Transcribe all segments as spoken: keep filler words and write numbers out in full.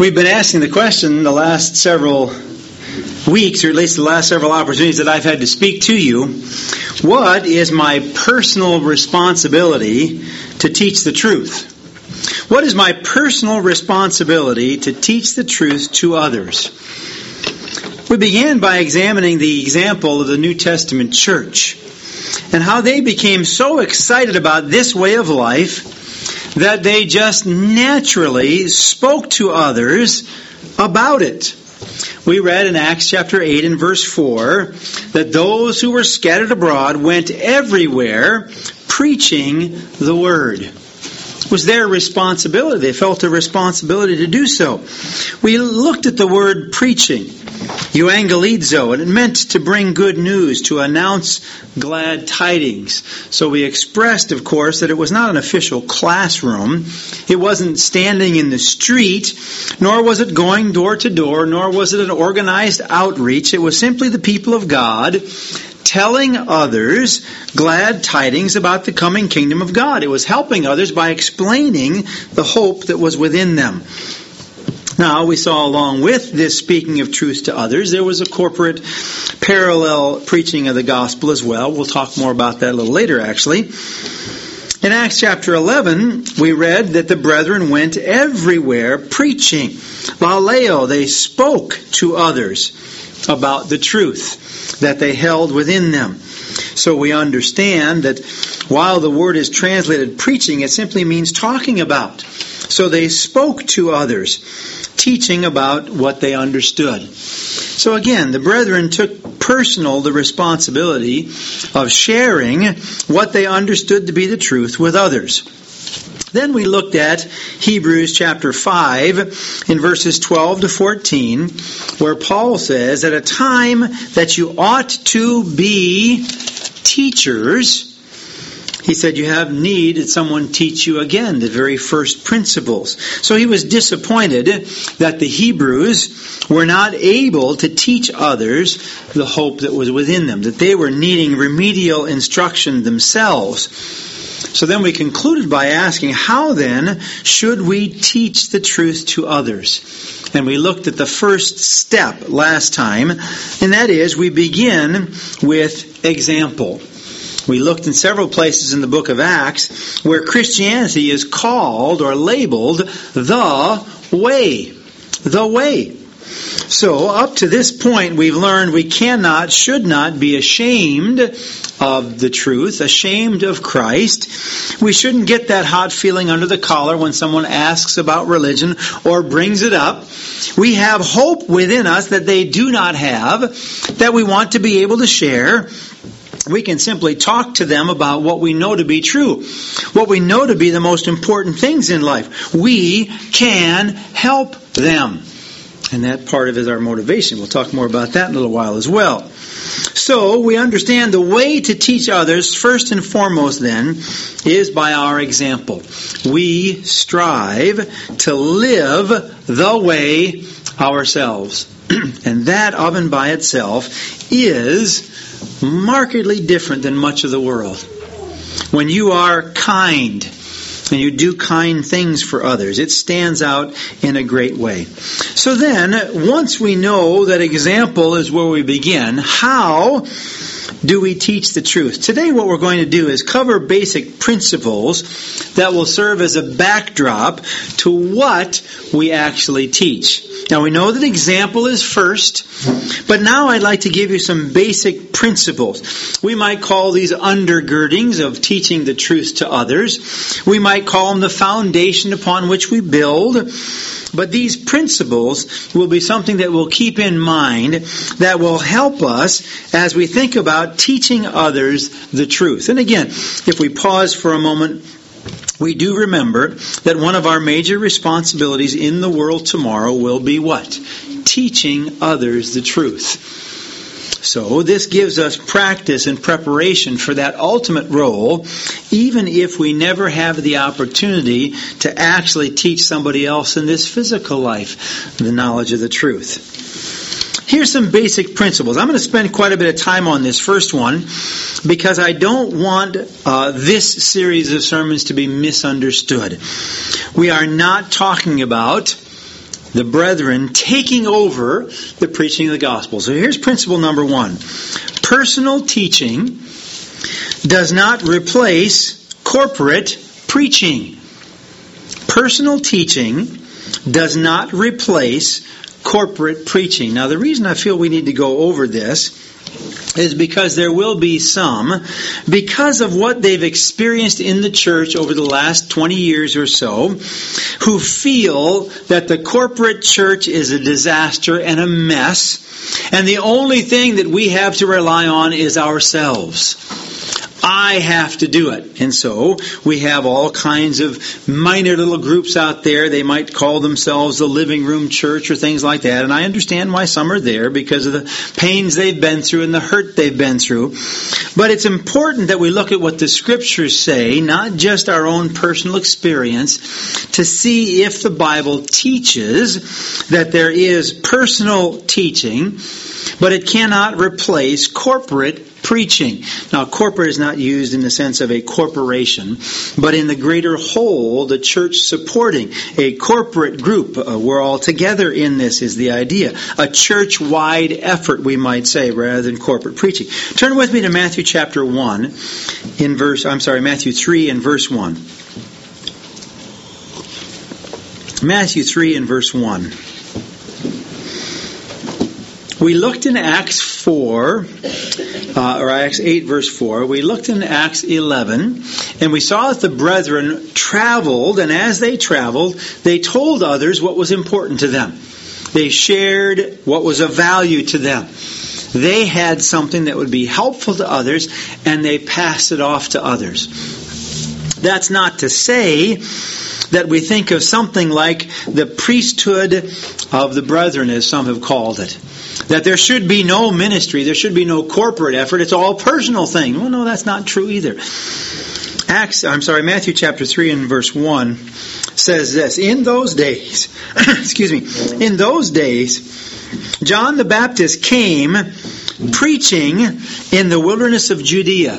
We've been asking the question the last several weeks, or at least the last several opportunities that I've had to speak to you. What is my personal responsibility to teach the truth? What is my personal responsibility to teach the truth to others? We began by examining the example of the New Testament church and how they became so excited about this way of life that they just naturally spoke to others about it. We read in Acts chapter eight and verse four that those who were scattered abroad went everywhere preaching the word. It was their responsibility. They felt a responsibility to do so. We looked at the word preaching, euangelizo, and it meant to bring good news, to announce glad tidings. So we expressed, of course, that it was not an official classroom. It wasn't standing in the street, nor was it going door to door, nor was it an organized outreach. It was simply the people of God telling others glad tidings about the coming kingdom of God. It was helping others by explaining the hope that was within them. Now, we saw along with this speaking of truth to others, there was a corporate parallel preaching of the gospel as well. We'll talk more about that a little later, actually. In Acts chapter eleven, we read that the brethren went everywhere preaching. Laleo, they spoke to others about the truth that they held within them. So we understand that while the word is translated preaching, it simply means talking about. So they spoke to others, teaching about what they understood. So again, the brethren took personal the responsibility of sharing what they understood to be the truth with others. Then we looked at Hebrews chapter five in verses twelve to fourteen, where Paul says, at a time that you ought to be teachers, he said you have need that someone teach you again the very first principles. So he was disappointed that the Hebrews were not able to teach others the hope that was within them, that they were needing remedial instruction themselves. So then we concluded by asking, how then should we teach the truth to others? And we looked at the first step last time, and that is we begin with example. We looked in several places in the book of Acts where Christianity is called or labeled the way. The way. So up to this point we've learned we cannot, should not be ashamed of the truth, ashamed of Christ. We shouldn't get that hot feeling under the collar when someone asks about religion or brings it up. We have hope within us that they do not have, that we want to be able to share. We can simply talk to them about what we know to be true, what we know to be the most important things in life. We can help them. And that part of it is our motivation. We'll talk more about that in a little while as well. So we understand the way to teach others, first and foremost then, is by our example. We strive to live the way ourselves. And that of and by itself is markedly different than much of the world. When you are kind and you do kind things for others, it stands out in a great way. So then, once we know that example is where we begin, how do we teach the truth? Today what we're going to do is cover basic principles that will serve as a backdrop to what we actually teach. Now we know that example is first, but now I'd like to give you some basic principles. We might call these undergirdings of teaching the truth to others. We might call them the foundation upon which we build. But these principles will be something that we'll keep in mind that will help us as we think about teaching others the truth. And again, if we pause for a moment, we do remember that one of our major responsibilities in the world tomorrow will be what? Teaching others the truth. So this gives us practice and preparation for that ultimate role, even if we never have the opportunity to actually teach somebody else in this physical life the knowledge of the truth. Here's some basic principles. I'm going to spend quite a bit of time on this first one because I don't want uh, this series of sermons to be misunderstood. We are not talking about the brethren taking over the preaching of the gospel. So here's principle number one. Personal teaching does not replace corporate preaching. Personal teaching does not replace corporate preaching. Now, the reason I feel we need to go over this is because there will be some, because of what they've experienced in the church over the last twenty years or so, who feel that the corporate church is a disaster and a mess, and the only thing that we have to rely on is ourselves. I have to do it. And so we have all kinds of minor little groups out there. They might call themselves the living room church or things like that. And I understand why some are there because of the pains they've been through and the hurt they've been through. But it's important that we look at what the Scriptures say, not just our own personal experience, to see if the Bible teaches that there is personal teaching, but it cannot replace corporate preaching. Now, corporate is not used in the sense of a corporation, but in the greater whole, the church supporting a corporate group. Uh, we're all together in this is the idea. A church-wide effort, we might say, rather than corporate preaching. Turn with me to Matthew chapter one, in verse, I'm sorry, Matthew three and verse one. Matthew three and verse one. We looked in Acts four, uh, or Acts eight verse four. We looked in Acts eleven, and we saw that the brethren traveled, and as they traveled, they told others what was important to them. They shared what was of value to them. They had something that would be helpful to others, and they passed it off to others. That's not to say that we think of something like the priesthood of the brethren, as some have called it. That there should be no ministry, there should be no corporate effort, it's all personal thing. Well, no, that's not true either. Acts, I'm sorry, Matthew chapter three and verse one says this, in those days, excuse me, in those days, John the Baptist came preaching in the wilderness of Judea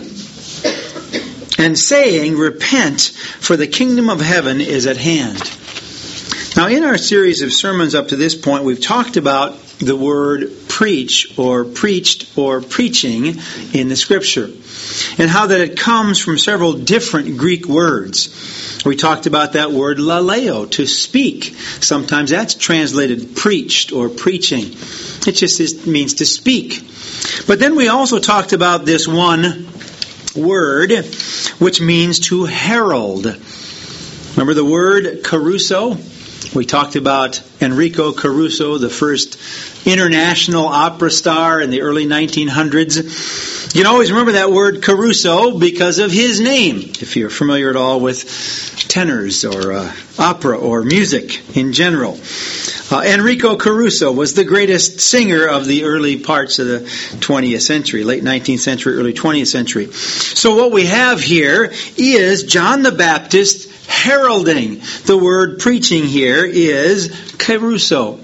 and saying, repent, for the kingdom of heaven is at hand. Now, in our series of sermons up to this point, we've talked about the word preach or preached or preaching in the Scripture, and how that it comes from several different Greek words. We talked about that word laleo, to speak. Sometimes that's translated preached or preaching. It just is, means to speak. But then we also talked about this one word, which means to herald. Remember the word caruso? We talked about Enrico Caruso, the first international opera star in the early nineteen hundreds. You can always remember that word Caruso because of his name, if you're familiar at all with tenors or uh, opera or music in general. Uh, Enrico Caruso was the greatest singer of the early parts of the twentieth century, late nineteenth century, early twentieth century. So what we have here is John the Baptist heralding. The word preaching here is caruso.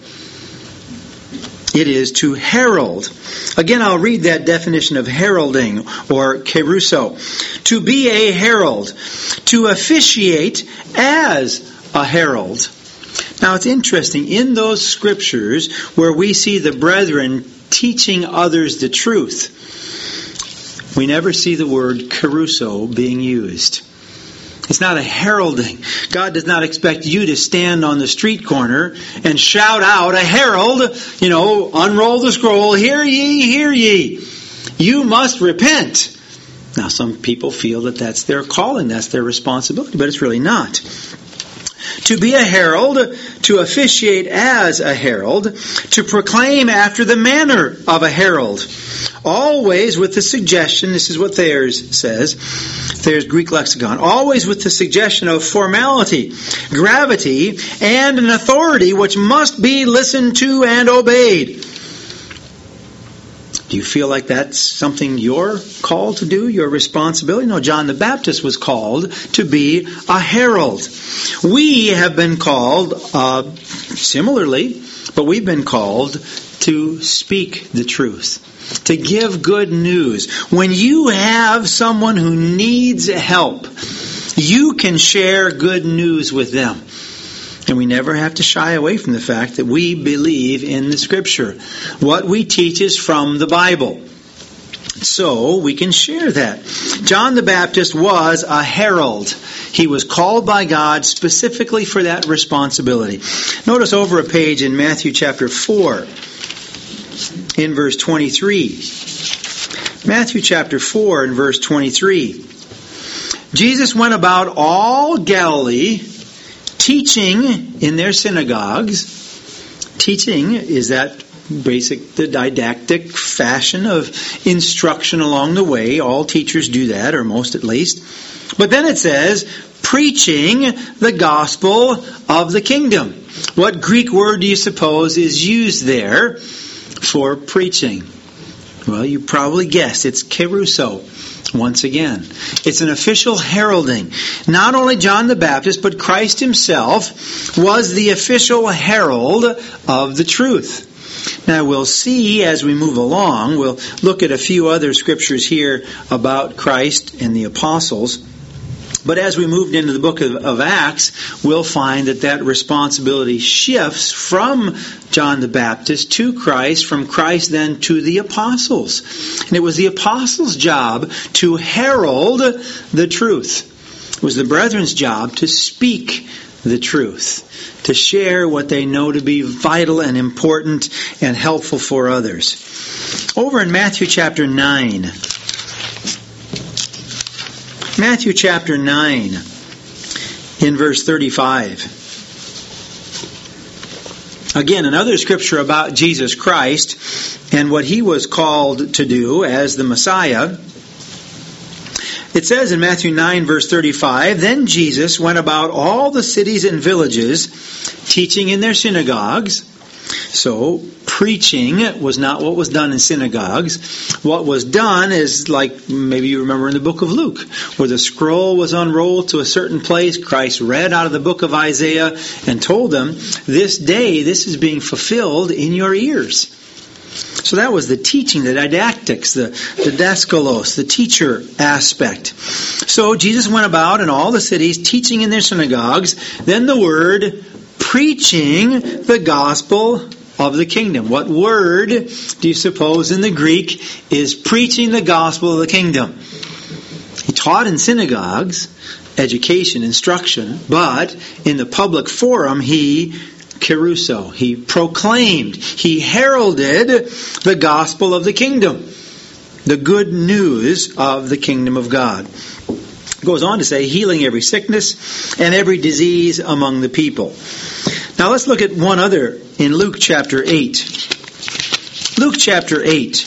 It is to herald. Again, I'll read that definition of heralding or caruso. To be a herald. To officiate as a herald. Now it's interesting, in those scriptures where we see the brethren teaching others the truth, we never see the word caruso being used. It's not a heralding. God does not expect you to stand on the street corner and shout out a herald, you know, unroll the scroll, hear ye, hear ye. You must repent. Now some people feel that that's their calling, that's their responsibility, but it's really not. To be a herald, to officiate as a herald, to proclaim after the manner of a herald. Always with the suggestion, this is what Thayer's says, Thayer's Greek lexicon, always with the suggestion of formality, gravity, and an authority which must be listened to and obeyed. Do you feel like that's something you're called to do, your responsibility? No, John the Baptist was called to be a herald. We have been called, uh, similarly, but we've been called to speak the truth. To give good news. When you have someone who needs help, you can share good news with them. And we never have to shy away from the fact that we believe in the Scripture. What we teach is from the Bible. So we can share that. John the Baptist was a herald. He was called by God specifically for that responsibility. Notice over a page in Matthew chapter four, in verse twenty-three. Matthew chapter four and verse twenty-three. Jesus went about all Galilee, teaching in their synagogues. Teaching is that basic, the didactic fashion of instruction along the way. All teachers do that, or most at least. But then it says, preaching the gospel of the kingdom. What Greek word do you suppose is used there for preaching? Well, you probably guessed. It's keruso. Once again, it's an official heralding. Not only John the Baptist, but Christ himself was the official herald of the truth. Now we'll see as we move along, we'll look at a few other scriptures here about Christ and the apostles. But as we moved into the book of, of Acts, we'll find that that responsibility shifts from John the Baptist to Christ, from Christ then to the apostles. And it was the apostles' job to herald the truth. It was the brethren's job to speak the truth, to share what they know to be vital and important and helpful for others. Over in Matthew chapter nine, Matthew chapter nine, in verse thirty-five. Again, another scripture about Jesus Christ and what he was called to do as the Messiah. It says in Matthew nine, verse thirty-five, Then Jesus went about all the cities and villages, teaching in their synagogues. So, preaching was not what was done in synagogues. What was done is, like maybe you remember in the book of Luke, where the scroll was unrolled to a certain place. Christ read out of the book of Isaiah and told them, this day, this is being fulfilled in your ears. So that was the teaching, the didactics, the, the didaskalos, the teacher aspect. So Jesus went about in all the cities, teaching in their synagogues. Then the word, preaching the gospel of the kingdom. What word do you suppose in the Greek is preaching the gospel of the kingdom? He taught in synagogues, education, instruction, but in the public forum he keruso, he proclaimed, he heralded the gospel of the kingdom, the good news of the kingdom of God. It goes on to say, healing every sickness and every disease among the people. Now let's look at one other in Luke chapter eight. Luke chapter eight.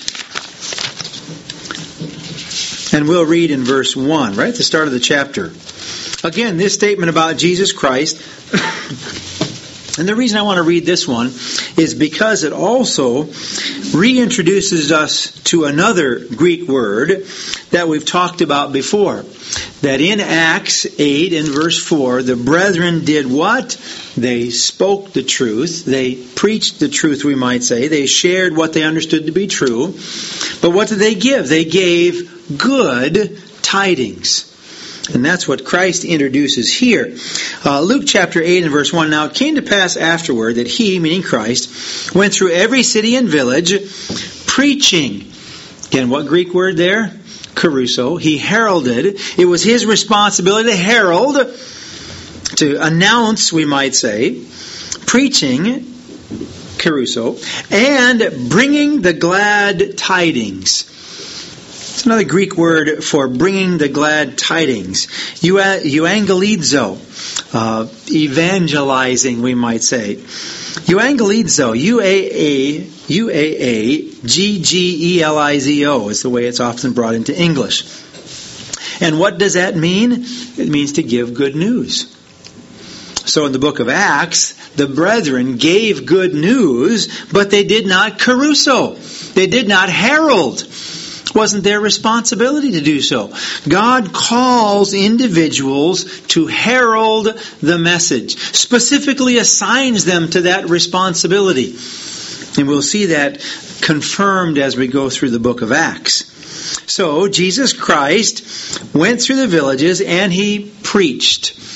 And we'll read in verse one, right at the start of the chapter. Again, this statement about Jesus Christ. And the reason I want to read this one is because it also reintroduces us to another Greek word that we've talked about before. That in Acts eight and verse four, the brethren did what? They spoke the truth. They preached the truth, we might say. They shared what they understood to be true. But what did they give? They gave good tidings. And that's what Christ introduces here. Uh, Luke chapter eight and verse one. Now it came to pass afterward that he, meaning Christ, went through every city and village, preaching. Again, what Greek word there? Keruso. He heralded. It was his responsibility to herald, to announce, we might say, preaching, keruso, and bringing the glad tidings. It's another Greek word for bringing the glad tidings. Euangelizo, uh, evangelizing, we might say. Euangelizo, U A A U A A G G E L I Z O is the way it's often brought into English. And what does that mean? It means to give good news. So in the book of Acts, the brethren gave good news, but they did not keruso. They did not herald. It wasn't their responsibility to do so. God calls individuals to herald the message, specifically assigns them to that responsibility. And we'll see that confirmed as we go through the book of Acts. So Jesus Christ went through the villages and he preached.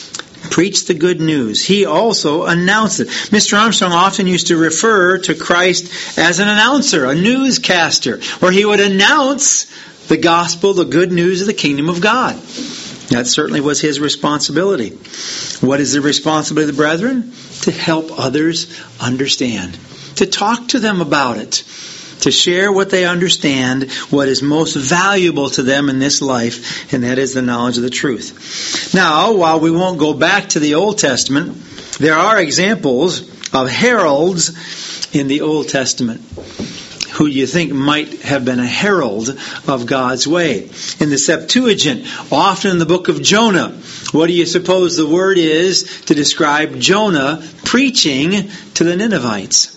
preached the good news. He also announced it. Mister Armstrong often used to refer to Christ as an announcer, a newscaster, where he would announce the gospel, the good news of the kingdom of God. That certainly was his responsibility. What is the responsibility of the brethren? To help others understand. To talk to them about it. To share what they understand, what is most valuable to them in this life, and that is the knowledge of the truth. Now, while we won't go back to the Old Testament, there are examples of heralds in the Old Testament who you think might have been a herald of God's way. In the Septuagint, often in the book of Jonah, what do you suppose the word is to describe Jonah preaching to the Ninevites?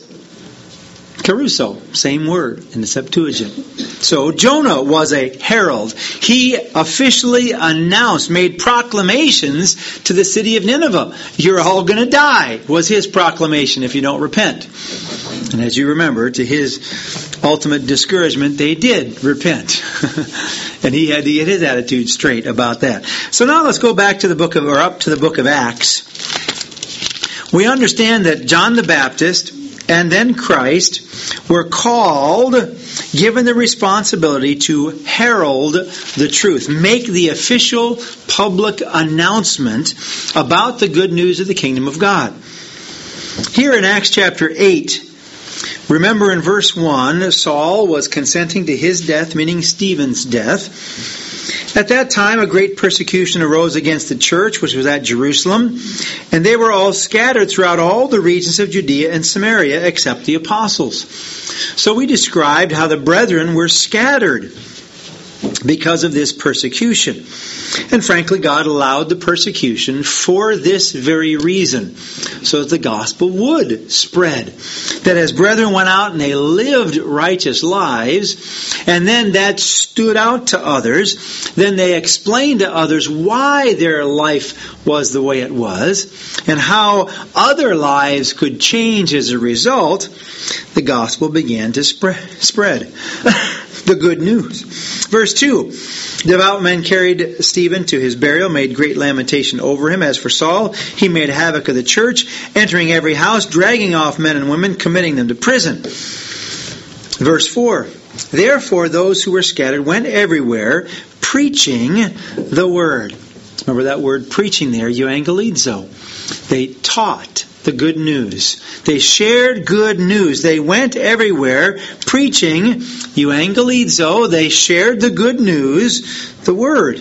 Kerusso, same word in the Septuagint. So Jonah was a herald. He officially announced, made proclamations to the city of Nineveh. You're all going to die, was his proclamation if you don't repent. And as you remember, to his ultimate discouragement, they did repent. And he had to get his attitude straight about that. So now let's go back to the book of, or up to the book of Acts. We understand that John the Baptist and then Christ were called, given the responsibility to herald the truth, make the official public announcement about the good news of the kingdom of God. Here in Acts chapter eight, remember in verse one, Saul was consenting to his death, meaning Stephen's death. At that time, a great persecution arose against the church, which was at Jerusalem, and they were all scattered throughout all the regions of Judea and Samaria, except the apostles. So we described how the brethren were scattered because of this persecution. And frankly, God allowed the persecution for this very reason, so that the gospel would spread. That as brethren went out and they lived righteous lives, and then that stood out to others, then they explained to others why their life was the way it was, and how other lives could change as a result, the gospel began to spread. The good news. Verse two, devout men carried Stephen to his burial, made great lamentation over him. As for Saul, he made havoc of the church, entering every house, dragging off men and women, committing them to prison. Verse four, therefore those who were scattered went everywhere, preaching the word. Remember that word preaching there, euangelizo. They taught the good news. They shared good news. They went everywhere preaching euangelizo. They shared the good news, the word.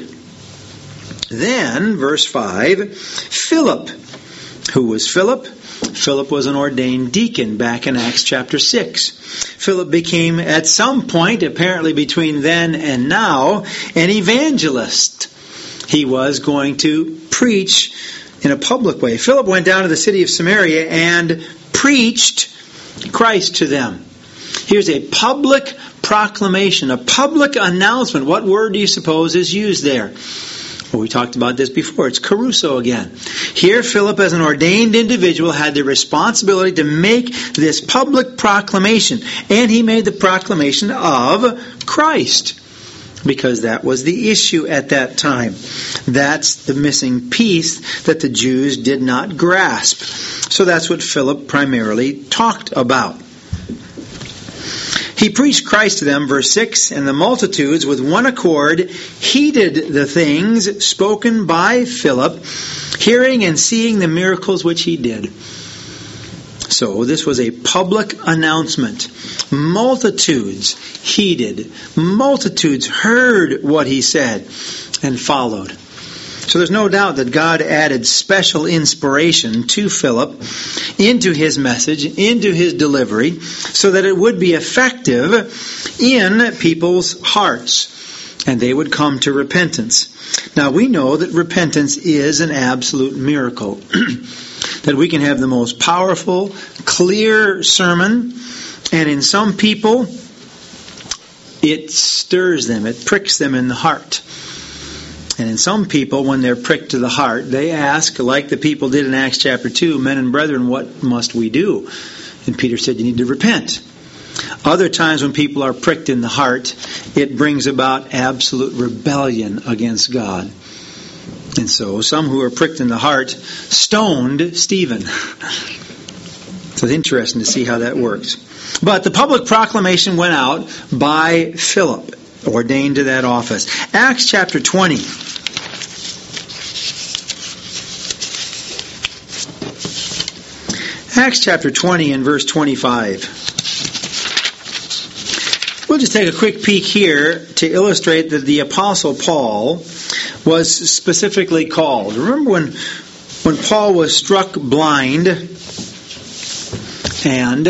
Then, verse five, Philip. Who was Philip? Philip was an ordained deacon back in Acts chapter six. Philip became, at some point, apparently between then and now, an evangelist. He was going to preach in a public way. Philip went down to the city of Samaria and preached Christ to them. Here's a public proclamation, a public announcement. What word do you suppose is used there? Well, we talked about this before. It's kerusso again. Here, Philip, as an ordained individual, had the responsibility to make this public proclamation. And he made the proclamation of Christ. Because that was the issue at that time. That's the missing piece that the Jews did not grasp. So that's what Philip primarily talked about. He preached Christ to them, verse six, and the multitudes with one accord heeded the things spoken by Philip, hearing and seeing the miracles which he did. So this was a public announcement. Multitudes heeded. Multitudes heard what he said and followed. So there's no doubt that God added special inspiration to Philip into his message, into his delivery, so that it would be effective in people's hearts and they would come to repentance. Now we know that repentance is an absolute miracle. That we can have the most powerful, clear sermon, and in some people, it stirs them, it pricks them in the heart. And in some people, when they're pricked to the heart, they ask, like the people did in Acts chapter two, men and brethren, what must we do? And Peter said, you need to repent. Other times when people are pricked in the heart, it brings about absolute rebellion against God. And so some who were pricked in the heart stoned Stephen. So it's interesting to see how that works. But the public proclamation went out by Philip, ordained to that office. Acts chapter twenty. Acts chapter twenty and verse twenty-five. We'll just take a quick peek here to illustrate that the Apostle Paul was specifically called. Remember when, when Paul was struck blind and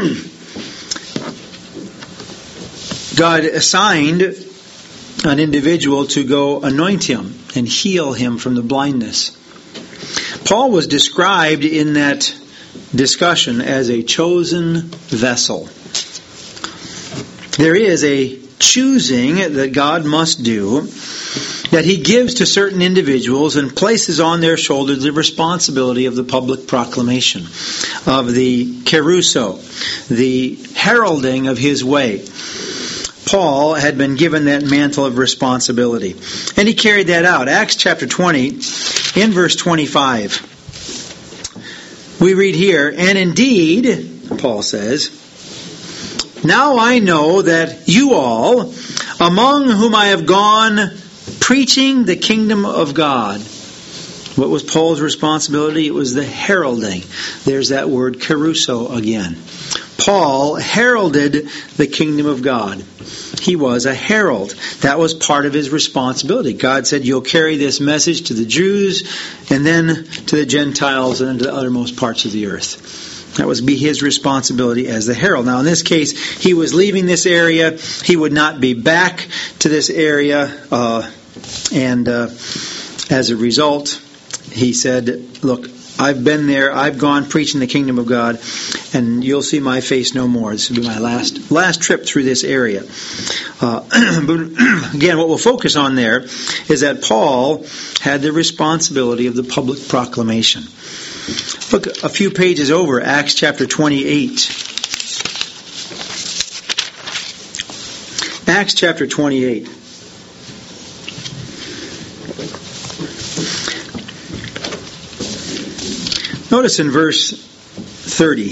God assigned an individual to go anoint him and heal him from the blindness. Paul was described in that discussion as a chosen vessel. There is a choosing that God must do, that He gives to certain individuals and places on their shoulders the responsibility of the public proclamation, of the kerusso, the heralding of His way. Paul had been given that mantle of responsibility, and he carried that out. Acts chapter twenty, in verse twenty-five, we read here, "And indeed," Paul says, "now I know that you all, among whom I have gone preaching the kingdom of God." What was Paul's responsibility? It was the heralding. There's that word kerusso again. Paul heralded the kingdom of God. He was a herald. That was part of his responsibility. God said, you'll carry this message to the Jews and then to the Gentiles and to the uttermost parts of the earth. That was be his responsibility as the herald. Now in this case, he was leaving this area. He would not be back to this area. Uh, and uh, as a result, he said, look, I've been there. I've gone preaching the kingdom of God, and you'll see my face no more. This will be my last last trip through this area. Uh, but again, what we'll focus on there is that Paul had the responsibility of the public proclamation. Look a few pages over, Acts chapter twenty-eight. Acts chapter twenty-eight. Notice in verse thirty.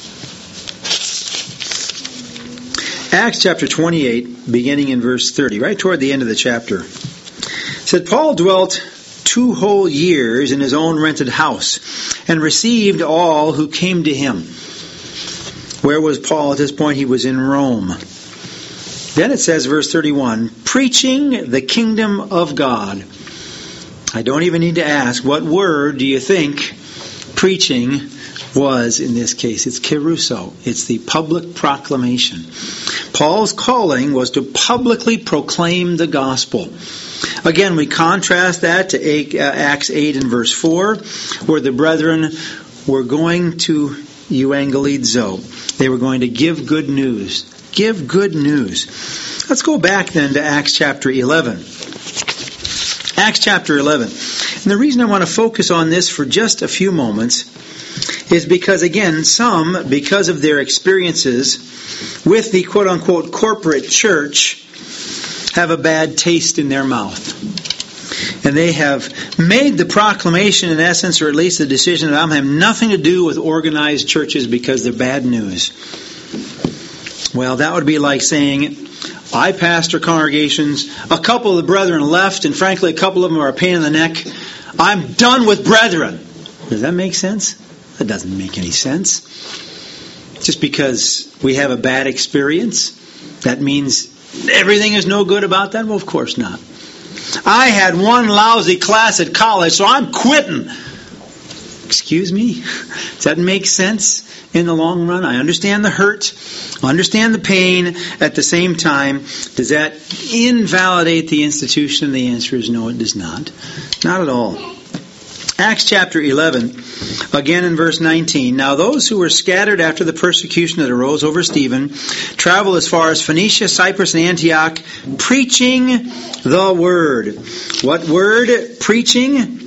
Acts chapter twenty-eight, beginning in verse thirty, right toward the end of the chapter. It said, Paul dwelt two whole years in his own rented house and received all who came to him. Where was Paul at this point? He was in Rome. Then it says, verse thirty-one, preaching the kingdom of God. I don't even need to ask, what word do you think preaching was in this case? It's kerusso. It's the public proclamation. Paul's calling was to publicly proclaim the gospel. Again, we contrast that to Acts eight and verse four, where the brethren were going to euangelizo. They were going to give good news. Give good news. Let's go back then to Acts chapter eleven. Acts chapter eleven. And the reason I want to focus on this for just a few moments is because, again, some, because of their experiences with the quote-unquote corporate church, have a bad taste in their mouth. And they have made the proclamation, in essence, or at least the decision that I'm having nothing to do with organized churches because they're bad news. Well, that would be like saying, I pastor congregations, a couple of the brethren left, and frankly, a couple of them are a pain in the neck. I'm done with brethren. Does that make sense? That doesn't make any sense. Just because we have a bad experience, that means everything is no good about that? Well, of course not. I had one lousy class at college, so I'm quitting. Excuse me? Does that make sense in the long run? I understand the hurt, understand the pain. At the same time, does that invalidate the institution? The answer is no, it does not. Not at all. Acts chapter eleven, again in verse nineteen. Now those who were scattered after the persecution that arose over Stephen traveled as far as Phoenicia, Cyprus, and Antioch, preaching the word. What word? Preaching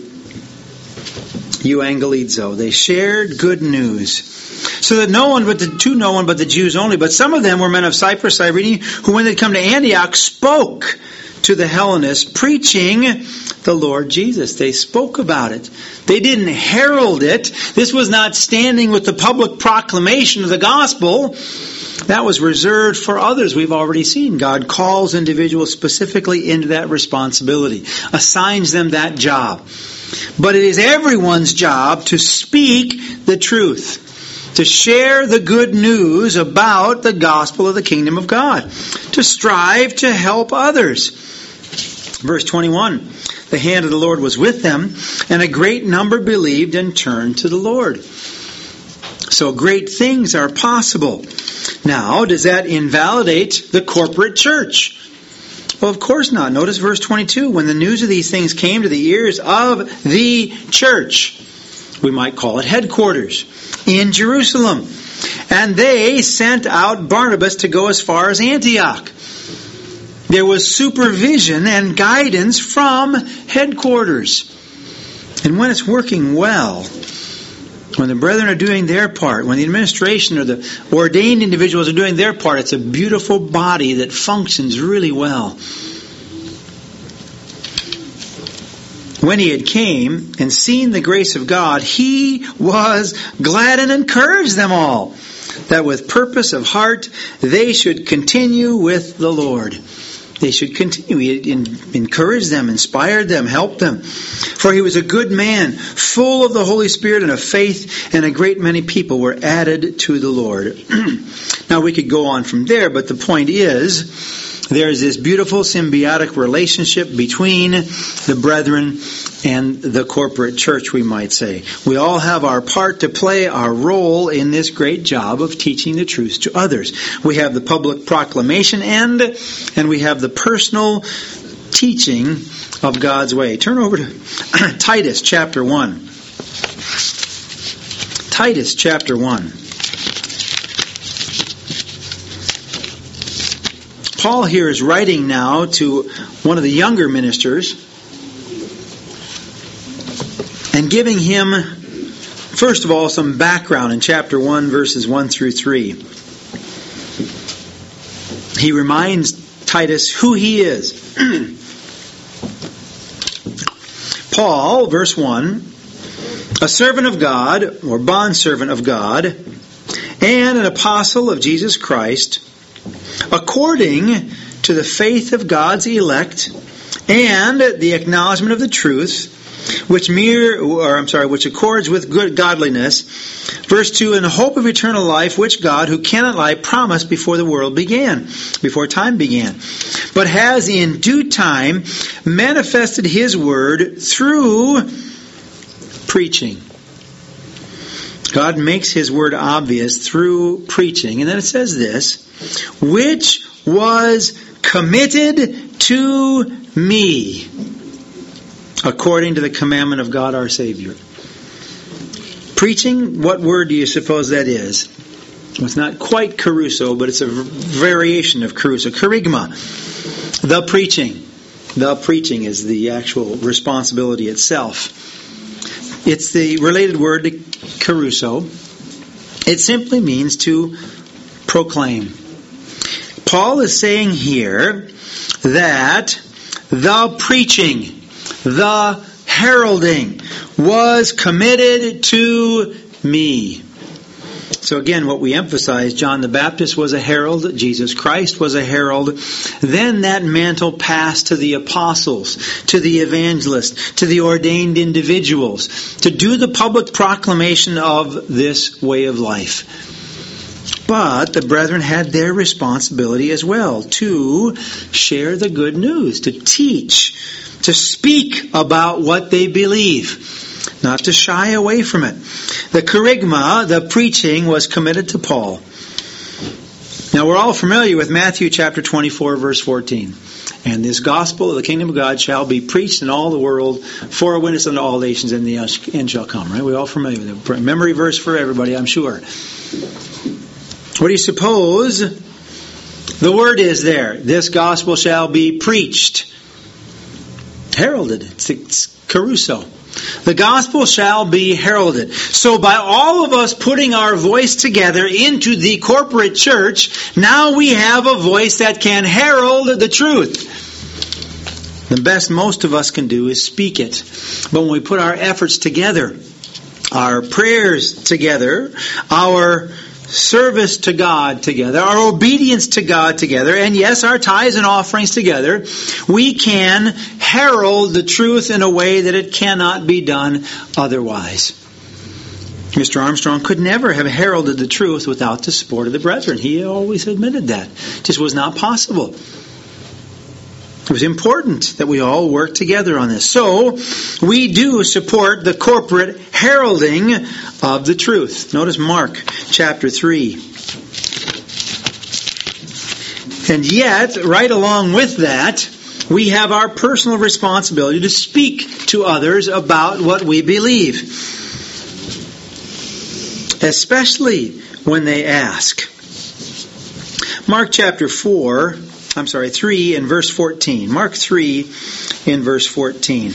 euangelizo. They shared good news. So that no one but the to no one but the Jews only, but some of them were men of Cyprus, Cyrene, who when they come to Antioch spoke to the Hellenists, preaching the Lord Jesus. They spoke about it. They didn't herald it. This was not standing with the public proclamation of the gospel. That was reserved for others. We've already seen God calls individuals specifically into that responsibility, assigns them that job. But it is everyone's job to speak the truth, to share the good news about the gospel of the kingdom of God, to strive to help others. Verse twenty-one, the hand of the Lord was with them, and a great number believed and turned to the Lord. So great things are possible. Now, does that invalidate the corporate church? Well, of course not. Notice verse twenty-two. When the news of these things came to the ears of the church, we might call it headquarters, in Jerusalem, and they sent out Barnabas to go as far as Antioch. There was supervision and guidance from headquarters. And when it's working well, when the brethren are doing their part, when the administration or the ordained individuals are doing their part, it's a beautiful body that functions really well. When he had came and seen the grace of God, he was glad and encouraged them all, that with purpose of heart they should continue with the Lord. They should continue. He encouraged them, inspired them, helped them. For he was a good man, full of the Holy Spirit and of faith, and a great many people were added to the Lord. Now we could go on from there, but the point is, there's this beautiful symbiotic relationship between the brethren and the corporate church, we might say. We all have our part to play, our role in this great job of teaching the truth to others. We have the public proclamation end, and we have the personal teaching of God's way. Turn over to Titus chapter one. Titus chapter one. Paul here is writing now to one of the younger ministers and giving him, first of all, some background in chapter one, verses one through three. He reminds Titus who he is. Paul, verse one, a servant of God, or bondservant of God, and an apostle of Jesus Christ, according to the faith of God's elect and the acknowledgement of the truth, which mere, or I'm sorry, which accords with good godliness. Verse two, in the hope of eternal life, which God, who cannot lie, promised before the world began, before time began, but has in due time manifested His word through preaching. God makes His word obvious through preaching. And then it says this, which was committed to me, according to the commandment of God our Savior. Preaching, what word do you suppose that is? Well, it's not quite caruso, but it's a variation of caruso. Kerygma. The preaching. The preaching is the actual responsibility itself. It's the related word to caruso. It simply means to proclaim. Paul is saying here that the preaching, the heralding was committed to me. So again, what we emphasize, John the Baptist was a herald, Jesus Christ was a herald. Then that mantle passed to the apostles, to the evangelists, to the ordained individuals, to do the public proclamation of this way of life. But the brethren had their responsibility as well to share the good news, to teach, to speak about what they believe, not to shy away from it. The kerygma, the preaching, was committed to Paul. Now we're all familiar with Matthew chapter twenty-four, verse fourteen. And this gospel of the kingdom of God shall be preached in all the world for a witness unto all nations, and the end shall come. Right? We're all familiar with it. Memory verse for everybody, I'm sure. What do you suppose the word is there? This gospel shall be preached. Heralded. It's, it's caruso. The gospel shall be heralded. So by all of us putting our voice together into the corporate church, now we have a voice that can herald the truth. The best most of us can do is speak it. But when we put our efforts together, our prayers together, our service to God together, our obedience to God together, and yes, our tithes and offerings together, we can herald the truth in a way that it cannot be done otherwise. Mister Armstrong could never have heralded the truth without the support of the brethren. He always admitted that. It just was not possible. It was important that we all work together on this. So, we do support the corporate heralding of the truth. Notice Mark chapter three. And yet, right along with that, we have our personal responsibility to speak to others about what we believe. Especially when they ask. Mark chapter four, I'm sorry, three and verse fourteen. Mark three in verse fourteen.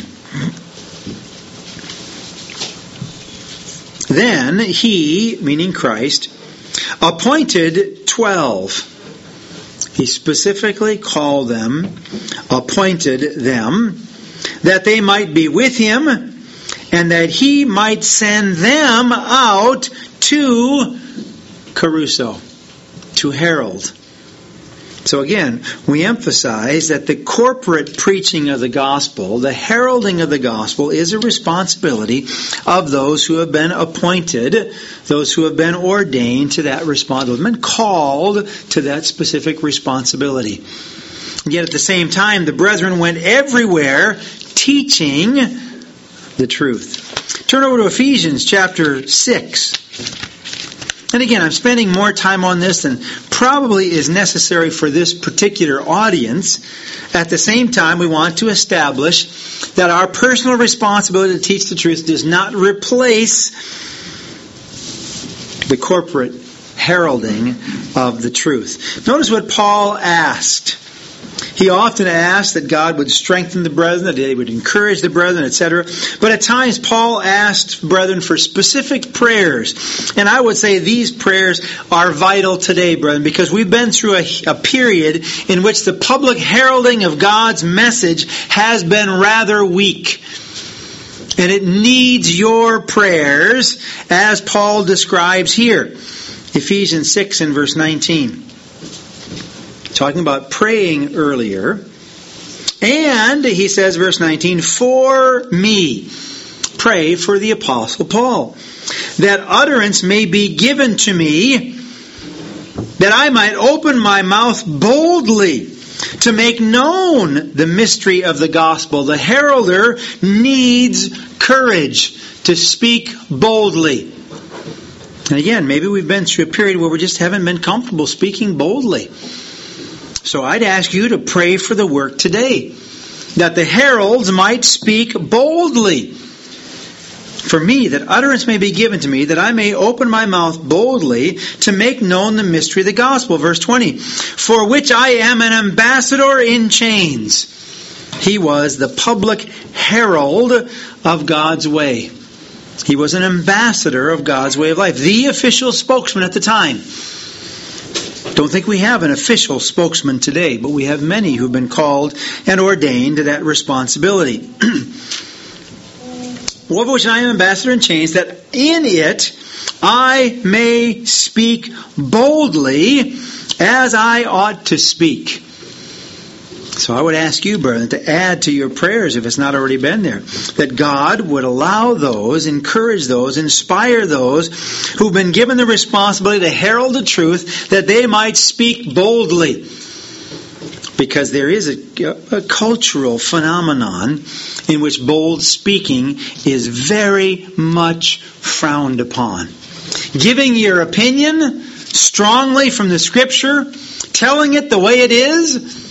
Then he, meaning Christ, appointed twelve. He specifically called them, appointed them, that they might be with him, and that he might send them out to Caruso, to herald. So again, we emphasize that the corporate preaching of the gospel, the heralding of the gospel, is a responsibility of those who have been appointed, those who have been ordained to that responsibility, been called to that specific responsibility. Yet at the same time, the brethren went everywhere teaching the truth. Turn over to Ephesians chapter six. And again, I'm spending more time on this than probably is necessary for this particular audience. At the same time, we want to establish that our personal responsibility to teach the truth does not replace the corporate heralding of the truth. Notice what Paul asked. He often asked that God would strengthen the brethren, that He would encourage the brethren, et cetera. But at times, Paul asked brethren for specific prayers. And I would say these prayers are vital today, brethren, because we've been through a, a period in which the public heralding of God's message has been rather weak. And it needs your prayers, as Paul describes here. Ephesians six and verse nineteen. Talking about praying earlier. And he says, verse nineteen, for me, pray for the Apostle Paul, that utterance may be given to me, that I might open my mouth boldly to make known the mystery of the gospel. The heralder needs courage to speak boldly. And again, maybe we've been through a period where we just haven't been comfortable speaking boldly. So I'd ask you to pray for the work today, that the heralds might speak boldly. For me, that utterance may be given to me, that I may open my mouth boldly to make known the mystery of the gospel. Verse twenty, for which I am an ambassador in chains. He was the public herald of God's way. He was an ambassador of God's way of life, the official spokesman at the time. Don't think we have an official spokesman today, but we have many who've been called and ordained to that responsibility. Of which I am ambassador in chains, that in it I may speak boldly as I ought to speak. So I would ask you, brethren, to add to your prayers, if it's not already been there, that God would allow those, encourage those, inspire those who've been given the responsibility to herald the truth, that they might speak boldly. Because there is a, a cultural phenomenon in which bold speaking is very much frowned upon. Giving your opinion strongly from the Scripture, telling it the way it is,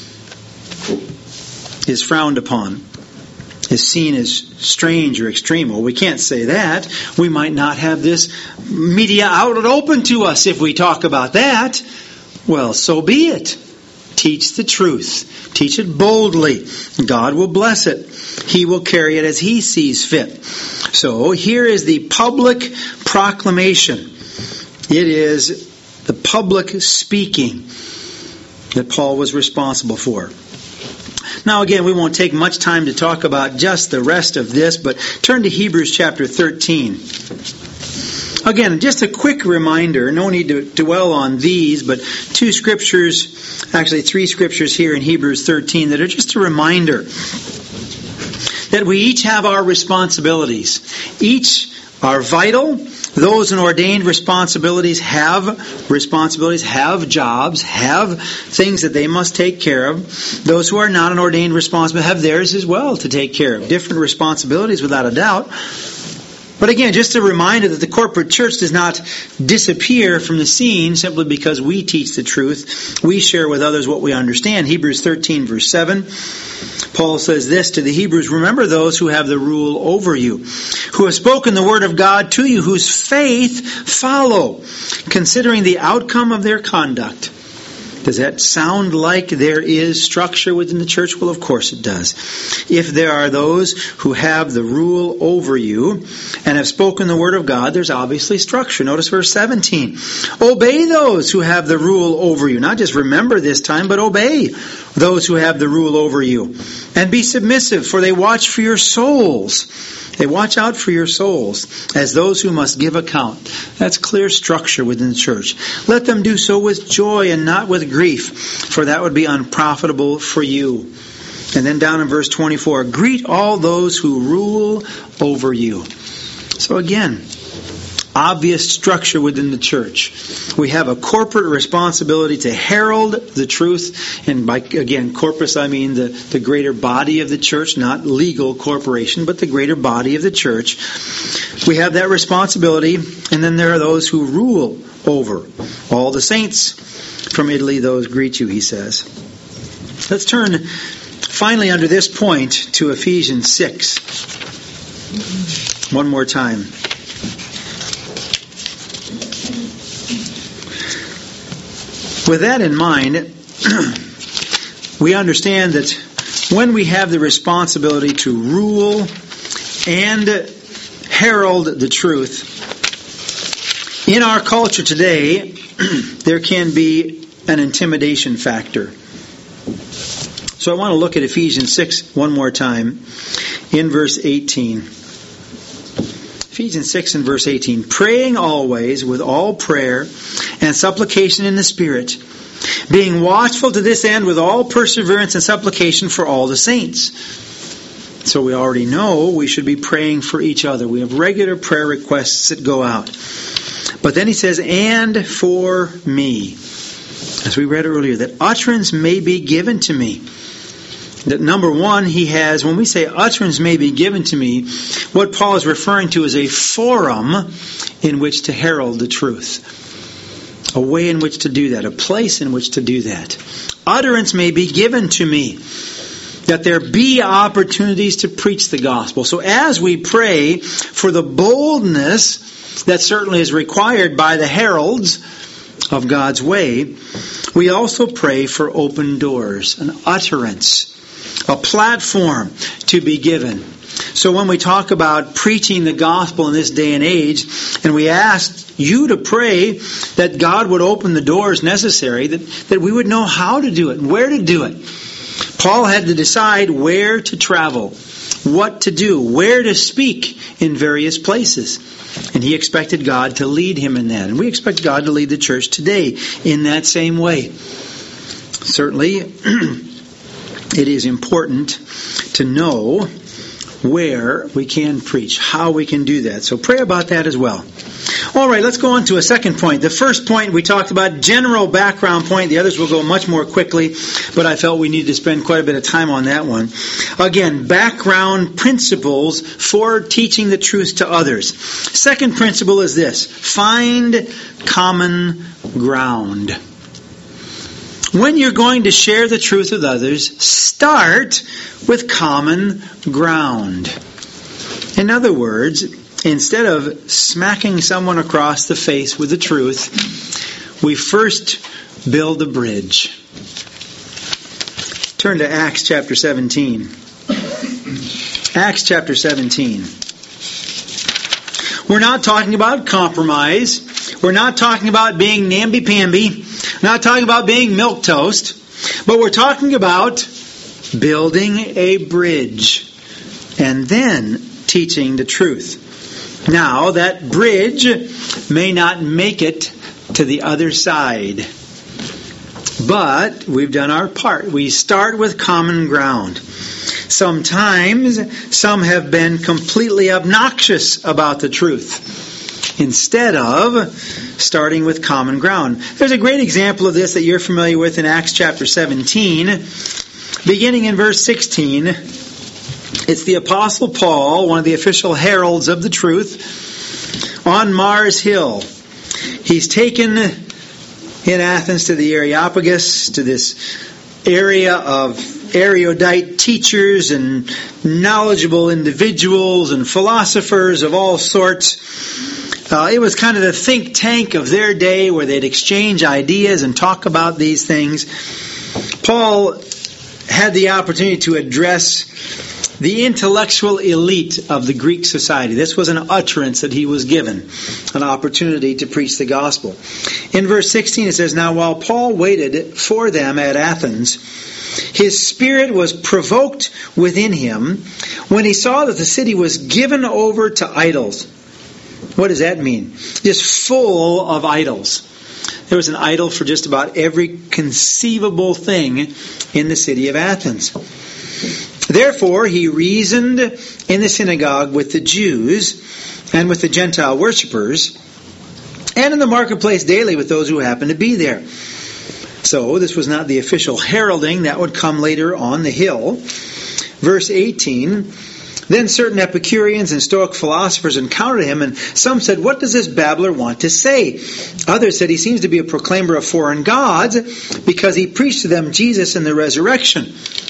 is frowned upon, is seen as strange or extreme. Well, we can't say that. We might not have this media outlet open to us if we talk about that. Well, so be it. Teach the truth. Teach it boldly. God will bless it. He will carry it as He sees fit. So here is the public proclamation. It is the public speaking that Paul was responsible for. Now again, we won't take much time to talk about just the rest of this, but turn to Hebrews chapter thirteen. Again, just a quick reminder, no need to dwell on these, but two scriptures, actually three scriptures here in Hebrews thirteen that are just a reminder that we each have our responsibilities. Each are vital. Those in ordained responsibilities have responsibilities, have jobs, have things that they must take care of. Those who are not in ordained responsibility have theirs as well to take care of. Different responsibilities without a doubt. But again, just a reminder that the corporate church does not disappear from the scene simply because we teach the truth. We share with others what we understand. Hebrews thirteen verse seven, Paul says this to the Hebrews, remember those who have the rule over you, who have spoken the word of God to you, whose faith follow, considering the outcome of their conduct. Does that sound like there is structure within the church? Well, of course it does. If there are those who have the rule over you and have spoken the word of God, there's obviously structure. Notice verse seventeen. Obey those who have the rule over you. Not just remember this time, but obey those who have the rule over you. And be submissive, for they watch for your souls. They watch out for your souls as those who must give account. That's clear structure within the church. Let them do so with joy and not with grief, for that would be unprofitable for you. And then down in verse twenty-four, greet all those who rule over you. So again, obvious structure within the church. We have a corporate responsibility to herald the truth. And by, again, corpus, I mean the, the greater body of the church, not legal corporation, but the greater body of the church. We have that responsibility. And then there are those who rule over. All the saints from Italy, those greet you, he says. Let's turn finally under this point to Ephesians six. One more time. With that in mind, we understand that when we have the responsibility to rule and herald the truth, in our culture today, there can be an intimidation factor. So I want to look at Ephesians six one more time in verse eighteen. Ephesians six and verse eighteen. Praying always with all prayer and supplication in the Spirit, being watchful to this end with all perseverance and supplication for all the saints. So we already know we should be praying for each other. We have regular prayer requests that go out. But then he says, and for me, as we read earlier, that utterance may be given to me. That number one, he has, when we say utterance may be given to me, what Paul is referring to is a forum in which to herald the truth. A way in which to do that. A place in which to do that. Utterance may be given to me. That there be opportunities to preach the gospel. So as we pray for the boldness that certainly is required by the heralds of God's way, we also pray for open doors, an utterance, a platform to be given. So when we talk about preaching the gospel in this day and age, and we ask you to pray that God would open the doors necessary, that, that we would know how to do it and where to do it. Paul had to decide where to travel, what to do, where to speak in various places. And he expected God to lead him in that. And we expect God to lead the church today in that same way. Certainly, it is important to know where we can preach, how we can do that. So pray about that as well. All right, let's go on to a second point. The first point we talked about, general background point. The others will go much more quickly, but I felt we needed to spend quite a bit of time on that one. Again, background principles for teaching the truth to others. Second principle is this: find common ground. When you're going to share the truth with others, start with common ground. In other words, instead of smacking someone across the face with the truth, we first build a bridge. Turn to Acts chapter seventeen. Acts chapter seventeen. We're not talking about compromise. We're not talking about being namby-pamby. We're not talking about being milquetoast. But we're talking about building a bridge, and then teaching the truth. Now, that bridge may not make it to the other side, but we've done our part. We start with common ground. Sometimes some have been completely obnoxious about the truth instead of starting with common ground. There's a great example of this that you're familiar with in Acts chapter seventeen. Beginning in verse sixteen, it's the Apostle Paul, one of the official heralds of the truth, on Mars Hill. He's taken in Athens to the Areopagus, to this area of erudite teachers and knowledgeable individuals and philosophers of all sorts. Uh, it was kind of the think tank of their day where they'd exchange ideas and talk about these things. Paul had the opportunity to address the intellectual elite of the Greek society. This was an utterance that he was given, an opportunity to preach the gospel. In verse sixteen it says, "Now while Paul waited for them at Athens, his spirit was provoked within him when he saw that the city was given over to idols." What does that mean? Just full of idols. There was an idol for just about every conceivable thing in the city of Athens. Therefore, he reasoned in the synagogue with the Jews and with the Gentile worshippers, and in the marketplace daily with those who happened to be there. So, this was not the official heralding. That would come later on the hill. Verse eighteen, "Then certain Epicureans and Stoic philosophers encountered him, and some said, 'What does this babbler want to say?' Others said, 'He seems to be a proclaimer of foreign gods, because he preached to them Jesus and the resurrection.'"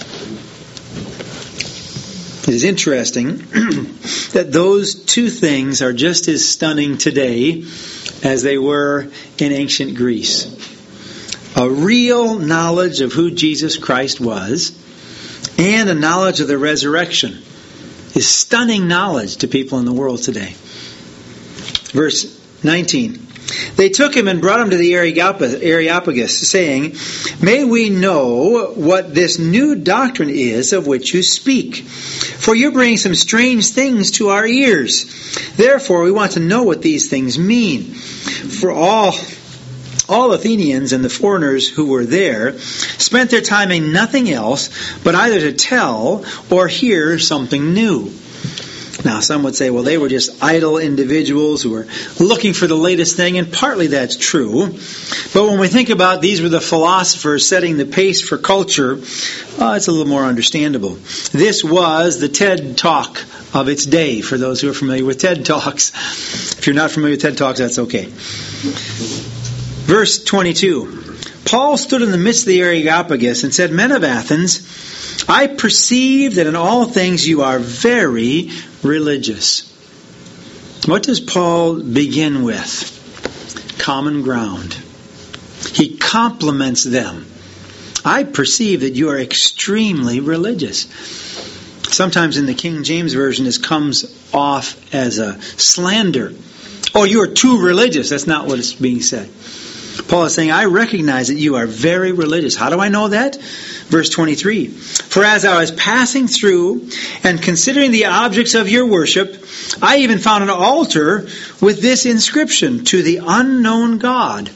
It is interesting that those two things are just as stunning today as they were in ancient Greece. A real knowledge of who Jesus Christ was and a knowledge of the resurrection is stunning knowledge to people in the world today. Verse nineteen. "They took him and brought him to the Areopagus, saying, 'May we know what this new doctrine is of which you speak? For you bring some strange things to our ears. Therefore we want to know what these things mean.' For all All Athenians and the foreigners who were there spent their time in nothing else but either to tell or hear something new." Now, some would say, well, they were just idle individuals who were looking for the latest thing, and partly that's true. But when we think about these were the philosophers setting the pace for culture, uh, it's a little more understandable. This was the TED Talk of its day, for those who are familiar with TED Talks. If you're not familiar with TED Talks, that's okay. Verse twenty-two, "Paul stood in the midst of the Areopagus and said, 'Men of Athens, I perceive that in all things you are very religious.'" What does Paul begin with? Common ground. He compliments them. "I perceive that you are extremely religious." Sometimes in the King James Version this comes off as a slander. "Oh, you are too religious." That's not what is being said. Paul is saying, I recognize that you are very religious. How do I know that? Verse twenty-three, "For as I was passing through and considering the objects of your worship, I even found an altar with this inscription, 'To the unknown God.'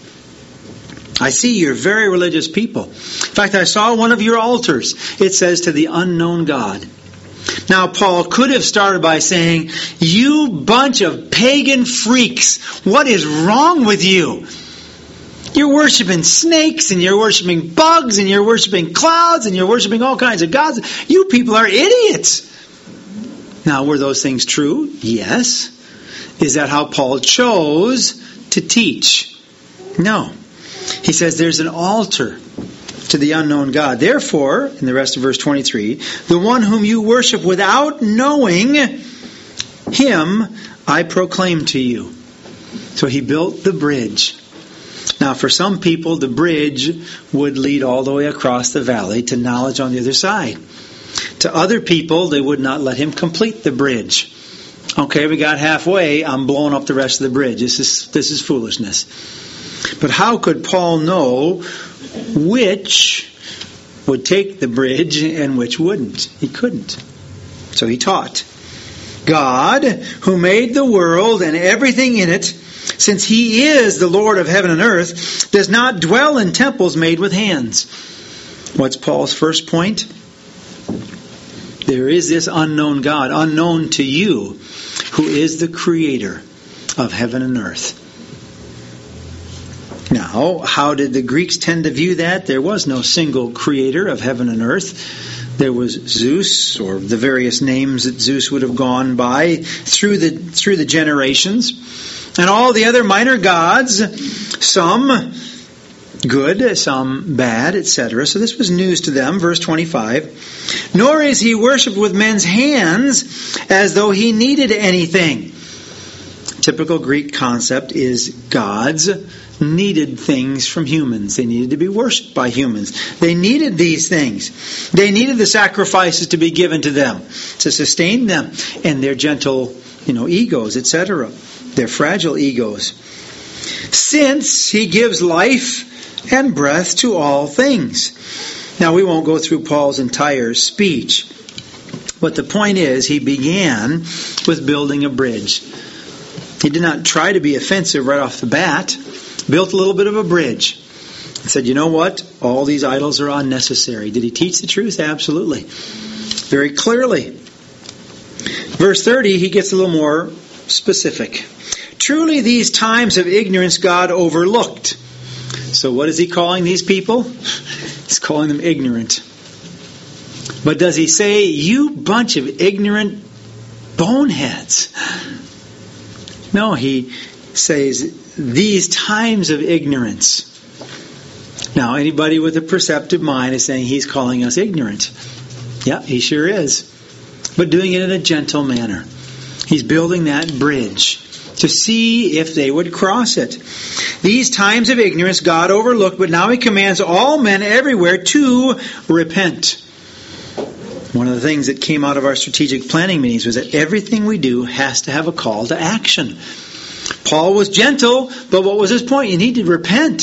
I see you're very religious people. In fact, I saw one of your altars. It says, 'To the unknown God.'" Now, Paul could have started by saying, "You bunch of pagan freaks, what is wrong with you? You're worshiping snakes, and you're worshiping bugs, and you're worshiping clouds, and you're worshiping all kinds of gods. You people are idiots." Now, were those things true? Yes. Is that how Paul chose to teach? No. He says there's an altar to the unknown God. "Therefore," in the rest of verse twenty-three, "the one whom you worship without knowing, him I proclaim to you." So he built the bridge. Now, for some people, the bridge would lead all the way across the valley to knowledge on the other side. To other people, they would not let him complete the bridge. Okay, we got halfway, I'm blowing up the rest of the bridge. This is, this is foolishness. But how could Paul know which would take the bridge and which wouldn't. He couldn't. So he taught. God, who made the world and everything in it, since He is the Lord of heaven and earth, does not dwell in temples made with hands. What's Paul's first point? There is this unknown God, unknown to you, who is the creator of heaven and earth. Now, how did the Greeks tend to view that? There was no single creator of heaven and earth. There was Zeus, or the various names that Zeus would have gone by through the through the generations, and all the other minor gods, some good, some bad, et cetera. So this was news to them. Verse twenty-five. Nor is He worshipped with men's hands as though He needed anything. Typical Greek concept is gods needed things from humans. They needed to be worshipped by humans. They needed these things. They needed the sacrifices to be given to them to sustain them and their gentle, you know, egos, et cetera. Their fragile egos. Since He gives life and breath to all things. Now, we won't go through Paul's entire speech, but the point is, he began with building a bridge. He did not try to be offensive right off the bat. Built a little bit of a bridge. He said, you know what? All these idols are unnecessary. Did he teach the truth? Absolutely. Very clearly. Verse thirty, he gets a little more specific. Truly these times of ignorance God overlooked. So what is he calling these people? He's calling them ignorant. But does he say, you bunch of ignorant boneheads? No, he says, these times of ignorance. Now, anybody with a perceptive mind is saying he's calling us ignorant. Yeah, he sure is. But doing it in a gentle manner. He's building that bridge to see if they would cross it. These times of ignorance God overlooked, but now He commands all men everywhere to repent. One of the things that came out of our strategic planning meetings was that everything we do has to have a call to action. Paul was gentle, but what was his point? You need to repent.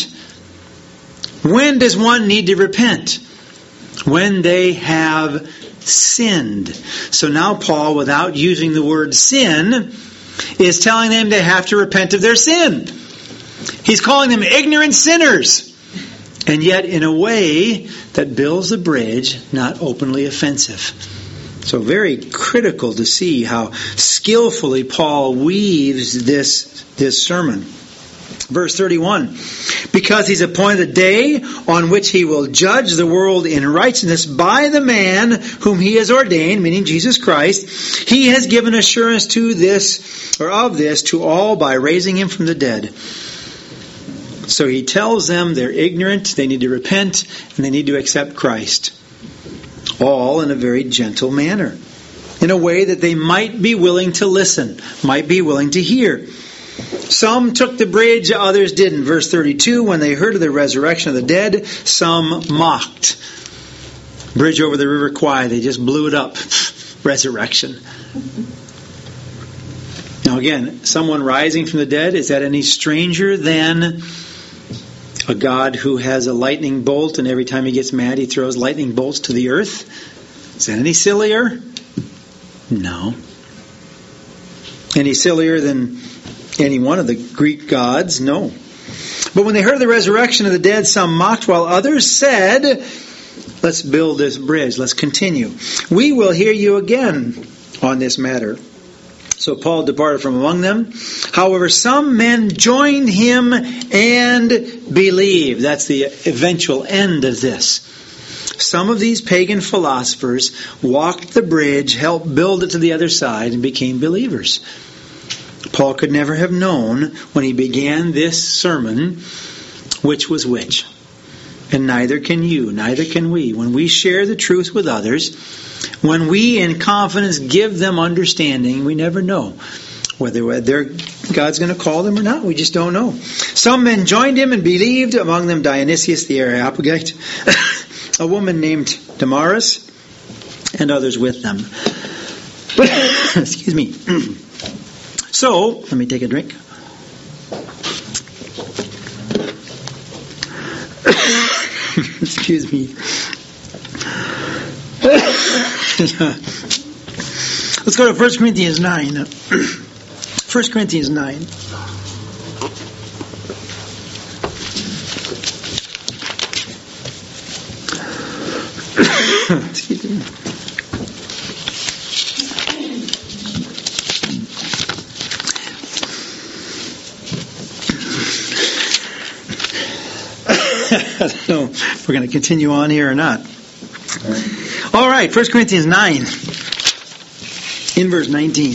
When does one need to repent? When they have sinned. So now Paul, without using the word sin, is telling them they have to repent of their sin. He's calling them ignorant sinners. And yet in a way that builds a bridge, not openly offensive. So very critical to see how skillfully Paul weaves this, this sermon. Verse thirty-one. Because He's appointed a day on which He will judge the world in righteousness by the man whom He has ordained, meaning Jesus Christ. He has given assurance to this, or of this, to all by raising Him from the dead. So He tells them they're ignorant, they need to repent, and they need to accept Christ. All in a very gentle manner. In a way that they might be willing to listen, might be willing to hear. Some took the bridge, others didn't. Verse thirty-two, when they heard of the resurrection of the dead, some mocked. Bridge over the River Kwai, they just blew it up. Resurrection. Now again, someone rising from the dead, is that any stranger than a God who has a lightning bolt and every time He gets mad He throws lightning bolts to the earth? Is that any sillier? No. Any sillier than any one of the Greek gods? No. But when they heard of the resurrection of the dead, some mocked, while others said, let's build this bridge, let's continue. We will hear you again on this matter. So Paul departed from among them. However, some men joined him and believed. That's the eventual end of this. Some of these pagan philosophers walked the bridge, helped build it to the other side, and became believers. Paul could never have known when he began this sermon which was which. And neither can you, neither can we. When we share the truth with others, when we in confidence give them understanding, we never know whether they're, God's going to call them or not. We just don't know. Some men joined him and believed, among them Dionysius the Areopagite, a woman named Damaris, and others with them. Excuse me. So, let me take a drink. Excuse me. Let's go to First Corinthians nine. First Corinthians nine. Excuse me. I don't know if we're going to continue on here or not. All right, First Corinthians nine, in verse nineteen.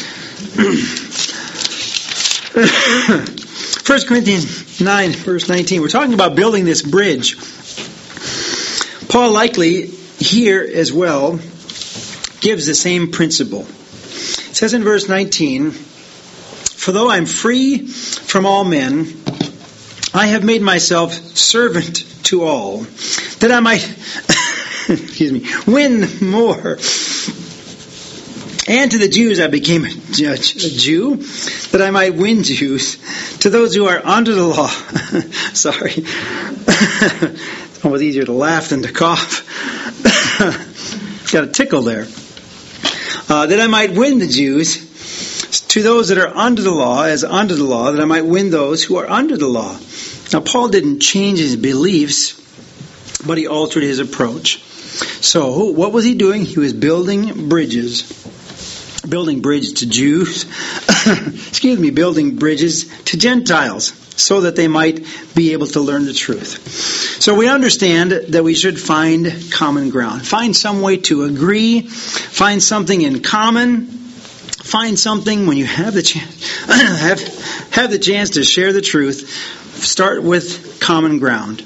First Corinthians nine, verse nineteen. We're talking about building this bridge. Paul likely here as well gives the same principle. It says in verse nineteen, "For though I'm free from all men, I have made myself servant to all, that I might excuse me, win more. And to the Jews I became a judge, a Jew, that I might win Jews. To those who are under the law," sorry, it's almost easier to laugh than to cough. Got a tickle there. Uh, that I might win the Jews. To those that are under the law, as under the law, that I might win those who are under the law. Now, Paul didn't change his beliefs, but he altered his approach. So, what was he doing? He was building bridges. Building bridges to Jews. Excuse me, building bridges to Gentiles, so that they might be able to learn the truth. So we understand that we should find common ground. Find some way to agree. Find something in common. Find something when you have the chance have, have the chance to share the truth. Start with common ground.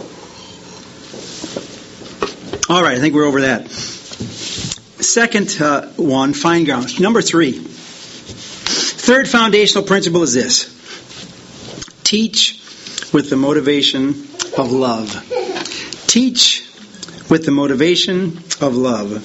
All right, I think we're over that. Second uh, one, find ground. Number three. Third foundational principle is this. Teach with the motivation of love. Teach with the motivation of love.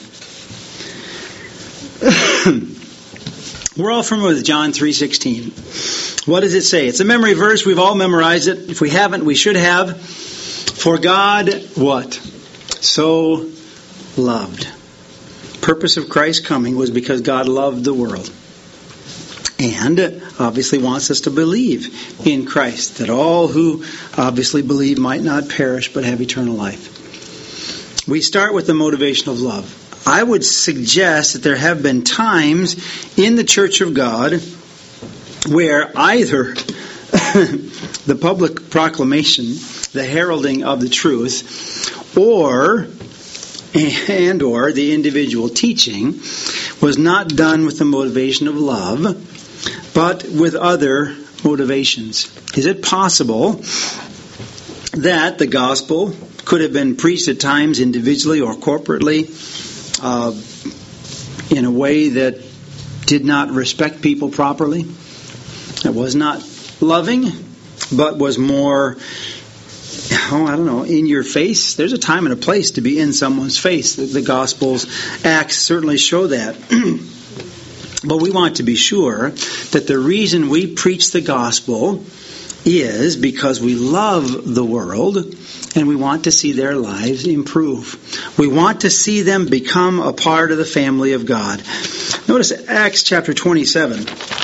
We're all familiar with John three sixteen. What does it say? It's a memory verse. We've all memorized it. If we haven't, we should have. For God, what? So loved. Purpose of Christ's coming was because God loved the world. And obviously wants us to believe in Christ. That all who obviously believe might not perish but have eternal life. We start with the motivation of love. I would suggest that there have been times in the Church of God where either the public proclamation, the heralding of the truth, or and or the individual teaching was not done with the motivation of love, but with other motivations. Is it possible that the gospel could have been preached at times individually or corporately uh, in a way that did not respect people properly? That was not loving, but was more, oh, I don't know, in your face. There's a time and a place to be in someone's face. The, the Gospels, Acts certainly show that. But we want to be sure that the reason we preach the gospel is because we love the world and we want to see their lives improve. We want to see them become a part of the family of God. Notice Acts chapter twenty-seven.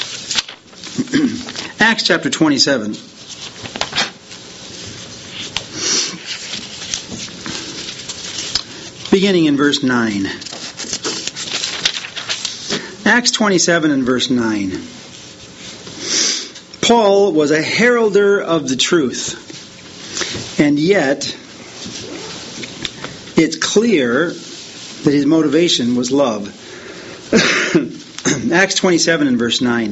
Acts chapter twenty-seven. Beginning in verse nine. Acts twenty-seven and verse nine. Paul was a heralder of the truth, and yet it's clear that his motivation was love. Acts twenty-seven and verse nine.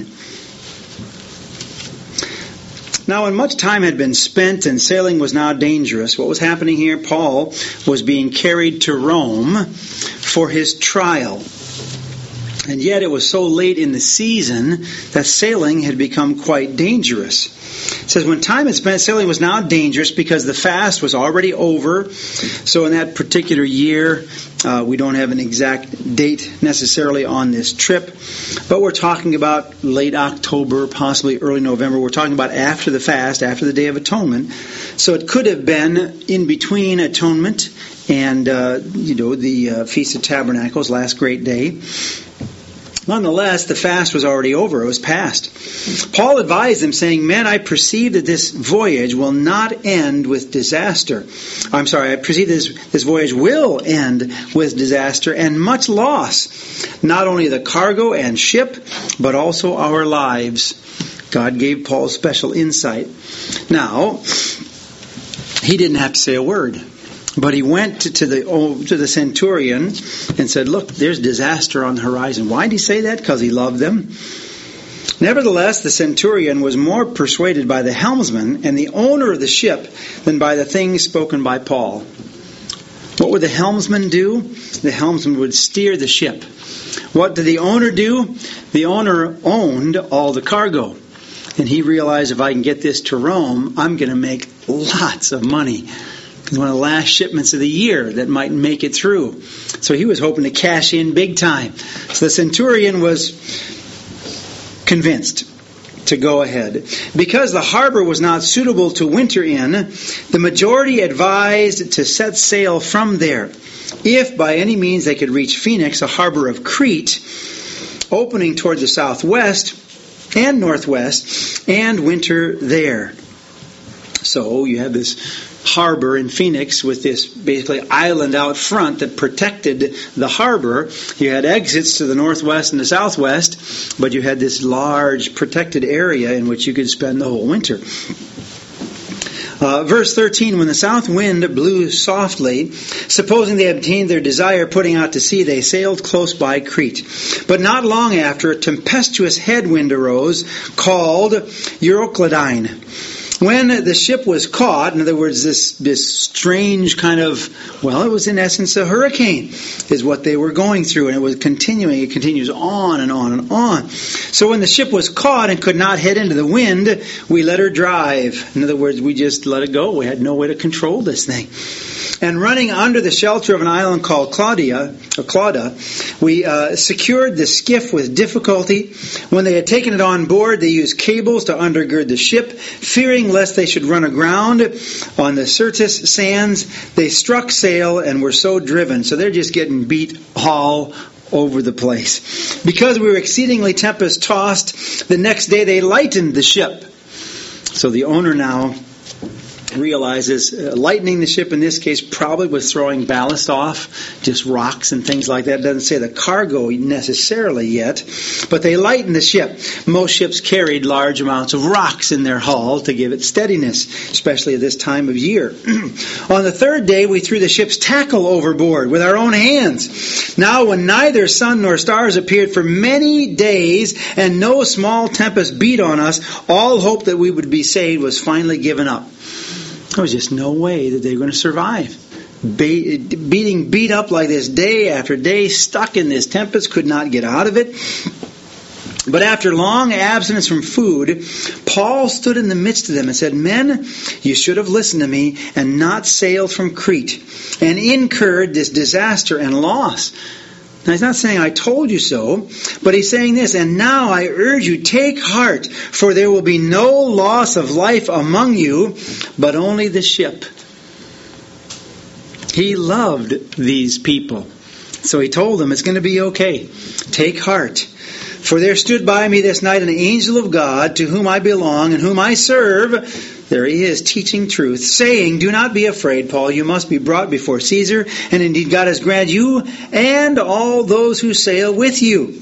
Now, when much time had been spent and sailing was now dangerous, what was happening here? Paul was being carried to Rome for his trial. And yet it was so late in the season that sailing had become quite dangerous. It says, when time had spent, sailing was now dangerous because the fast was already over. So in that particular year, uh, we don't have an exact date necessarily on this trip. But we're talking about late October, possibly early November. We're talking about after the fast, after the Day of Atonement. So it could have been in between atonement and uh, you know the uh, Feast of Tabernacles, last great day. Nonetheless, the fast was already over. It was past. Paul advised them, saying, "Men, I perceive that this voyage will not end with disaster. I'm sorry, I perceive this, this voyage will end with disaster and much loss. Not only the cargo and ship, but also our lives." God gave Paul special insight. Now, he didn't have to say a word. But he went to the to the centurion and said, "Look, there's disaster on the horizon." Why did he say that? Because he loved them. Nevertheless, the centurion was more persuaded by the helmsman and the owner of the ship than by the things spoken by Paul. What would the helmsman do? The helmsman would steer the ship. What did the owner do? The owner owned all the cargo. And he realized, if I can get this to Rome, I'm going to make lots of money. It's one of the last shipments of the year that might make it through. So he was hoping to cash in big time. So the centurion was convinced to go ahead. Because the harbor was not suitable to winter in, the majority advised to set sail from there, if by any means they could reach Phoenix, a harbor of Crete, opening toward the southwest and northwest, and winter there. So you have this harbor in Phoenix with this basically island out front that protected the harbor. You had exits to the northwest and the southwest, but you had this large protected area in which you could spend the whole winter. Uh, verse thirteen, when the south wind blew softly, supposing they obtained their desire, putting out to sea, they sailed close by Crete. But not long after, a tempestuous headwind arose called Euroclydine. When the ship was caught, in other words, this, this strange kind of, well, it was in essence a hurricane, is what they were going through. And it was continuing, it continues on and on and on. So when the ship was caught and could not head into the wind, we let her drive. In other words, we just let it go. We had no way to control this thing. And running under the shelter of an island called Claudia, or Clauda, we uh, secured the skiff with difficulty. When they had taken it on board, they used cables to undergird the ship, fearing lest they should run aground on the Syrtis sands. They struck sail and were so driven. So they're just getting beat all over the place. Because we were exceedingly tempest-tossed, the next day they lightened the ship. So the owner now realizes uh, lightening the ship in this case probably was throwing ballast off, just rocks and things like that. It doesn't say the cargo necessarily yet, but they lightened the ship. Most ships carried large amounts of rocks in their hull to give it steadiness, especially at this time of year. On the third day, we threw the ship's tackle overboard with our own hands. Now, when neither sun nor stars appeared for many days and no small tempest beat on us, all hope that we would be saved was finally given up. There was just no way that they were going to survive. Be- beating beat up like this day after day, stuck in this tempest, could not get out of it. But after long abstinence from food, Paul stood in the midst of them and said, "Men, you should have listened to me and not sailed from Crete and incurred this disaster and loss." Now, he's not saying, "I told you so," but he's saying this, "And now I urge you, take heart, for there will be no loss of life among you, but only the ship." He loved these people. So he told them, it's going to be okay. Take heart. "For there stood by me this night an angel of God, to whom I belong and whom I serve." There he is, teaching truth, saying, "Do not be afraid, Paul. You must be brought before Caesar. And indeed God has granted you and all those who sail with you.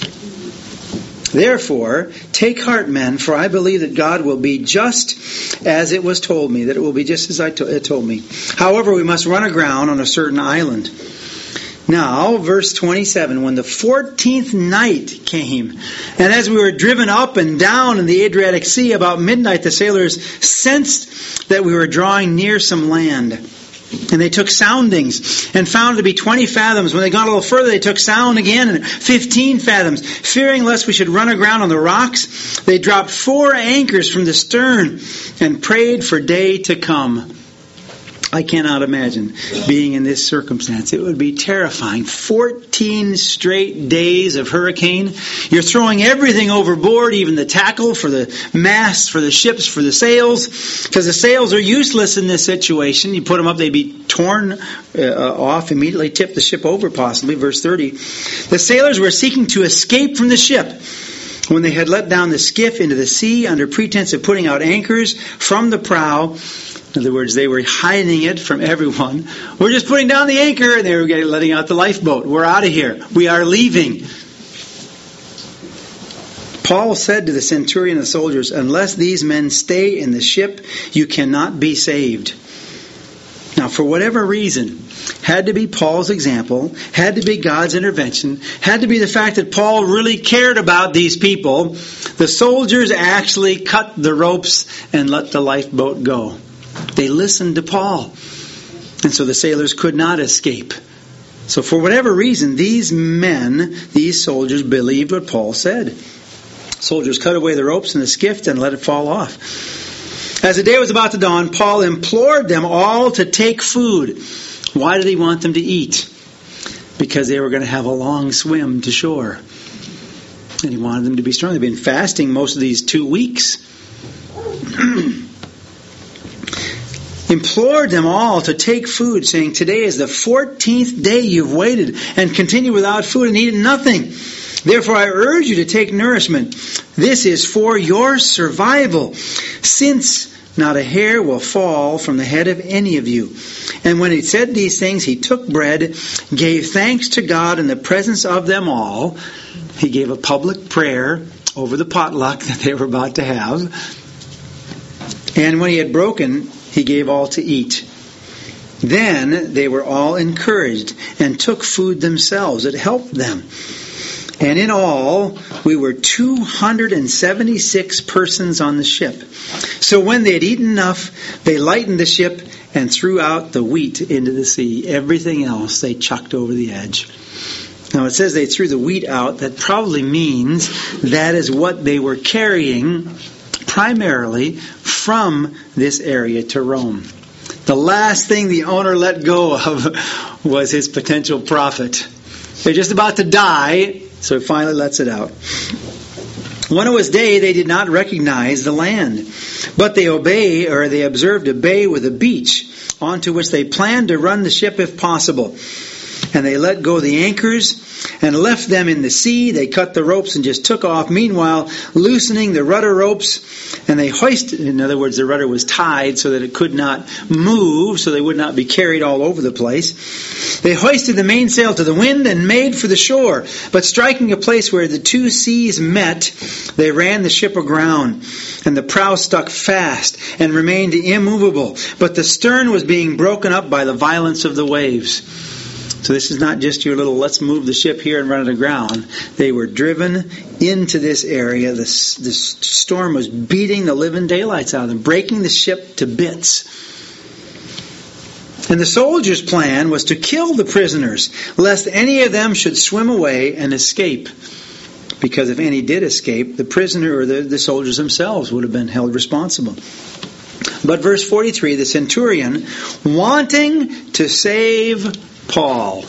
Therefore, take heart, men, for I believe that God will be just as it was told me, that it will be just as I to- it told me. However, we must run aground on a certain island." Now, verse twenty-seven, when the fourteenth night came, and as we were driven up and down in the Adriatic Sea, about midnight the sailors sensed that we were drawing near some land. And they took soundings and found it to be twenty fathoms. When they got a little further, they took sound again, and fifteen fathoms. Fearing lest we should run aground on the rocks, they dropped four anchors from the stern and prayed for day to come. I cannot imagine being in this circumstance. It would be terrifying. fourteen straight days of hurricane. You're throwing everything overboard, even the tackle for the masts, for the ships, for the sails, because the sails are useless in this situation. You put them up, they'd be torn uh, off, immediately tip the ship over possibly. Verse thirty. The sailors were seeking to escape from the ship when they had let down the skiff into the sea under pretense of putting out anchors from the prow. In other words, they were hiding it from everyone. We're just putting down the anchor, and they were getting, letting out the lifeboat. We're out of here. We are leaving. Paul said to the centurion and the soldiers, unless these men stay in the ship, you cannot be saved. Now, for whatever reason, had to be Paul's example, had to be God's intervention, had to be the fact that Paul really cared about these people, the soldiers actually cut the ropes and let the lifeboat go. They listened to Paul. And so the sailors could not escape. So for whatever reason, these men, these soldiers, believed what Paul said. Soldiers cut away the ropes in the skiff and let it fall off. As the day was about to dawn, Paul implored them all to take food. Why did he want them to eat? Because they were going to have a long swim to shore. And he wanted them to be strong. They've been fasting most of these two weeks. Implored them all to take food, saying, today is the fourteenth day you've waited and continue without food and eaten nothing. Therefore I urge you to take nourishment. This is for your survival, since not a hair will fall from the head of any of you. And when he said these things, he took bread, gave thanks to God in the presence of them all. He gave a public prayer over the potluck that they were about to have. And when he had broken, he gave all to eat. Then they were all encouraged and took food themselves. It helped them. And in all, we were two hundred seventy-six persons on the ship. So when they had eaten enough, they lightened the ship and threw out the wheat into the sea. Everything else they chucked over the edge. Now it says they threw the wheat out. That probably means that is what they were carrying primarily from this area to Rome. The last thing the owner let go of was his potential profit. They're just about to die, so he finally lets it out. When it was day, they did not recognize the land, but they obey, or they observed a bay with a beach, onto which they planned to run the ship if possible. And they let go the anchors and left them in the sea. They cut the ropes and just took off. Meanwhile, loosening the rudder ropes, and they hoisted, in other words, the rudder was tied so that it could not move, so they would not be carried all over the place. They hoisted the mainsail to the wind and made for the shore. But striking a place where the two seas met, they ran the ship aground, and the prow stuck fast and remained immovable. But the stern was being broken up by the violence of the waves. So this is not just your little, let's move the ship here and run it aground. They were driven into this area. The, the storm was beating the living daylights out of them, breaking the ship to bits. And the soldiers' plan was to kill the prisoners, lest any of them should swim away and escape. Because if any did escape, the prisoner or the, the soldiers themselves would have been held responsible. But verse forty-three, the centurion, wanting to save Paul.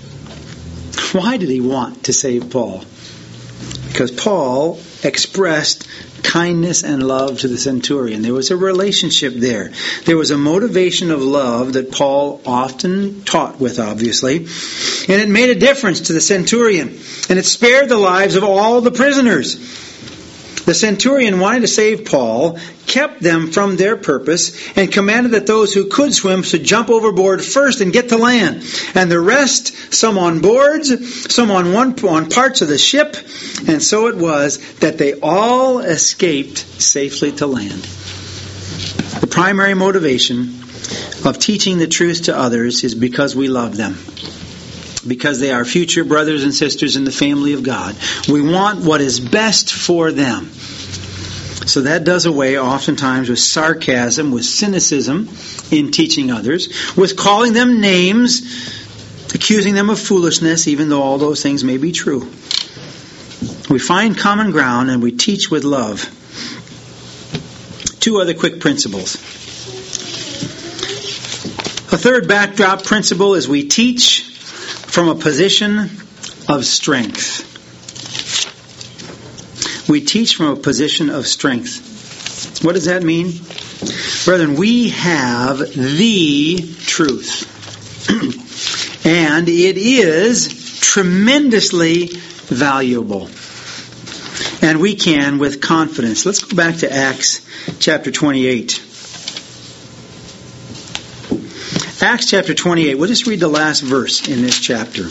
Why did he want to save Paul? Because Paul expressed kindness and love to the centurion. There was a relationship there. There was a motivation of love that Paul often taught with, obviously. And it made a difference to the centurion. And it spared the lives of all the prisoners. The centurion, wanting to save Paul, kept them from their purpose and commanded that those who could swim should jump overboard first and get to land. And the rest, some on boards, some on one on parts of the ship. And so it was that they all escaped safely to land. The primary motivation of teaching the truth to others is because we love them. Because they are future brothers and sisters in the family of God. We want what is best for them. So that does away oftentimes with sarcasm, with cynicism in teaching others, with calling them names, accusing them of foolishness, even though all those things may be true. We find common ground and we teach with love. Two other quick principles. A third backdrop principle is we teach from a position of strength. We teach from a position of strength. What does that mean? Brethren, we have the truth. And it is tremendously valuable. And we can with confidence. Let's go back to Acts chapter twenty-eight. Acts chapter twenty-eight. We'll just read the last verse in this chapter.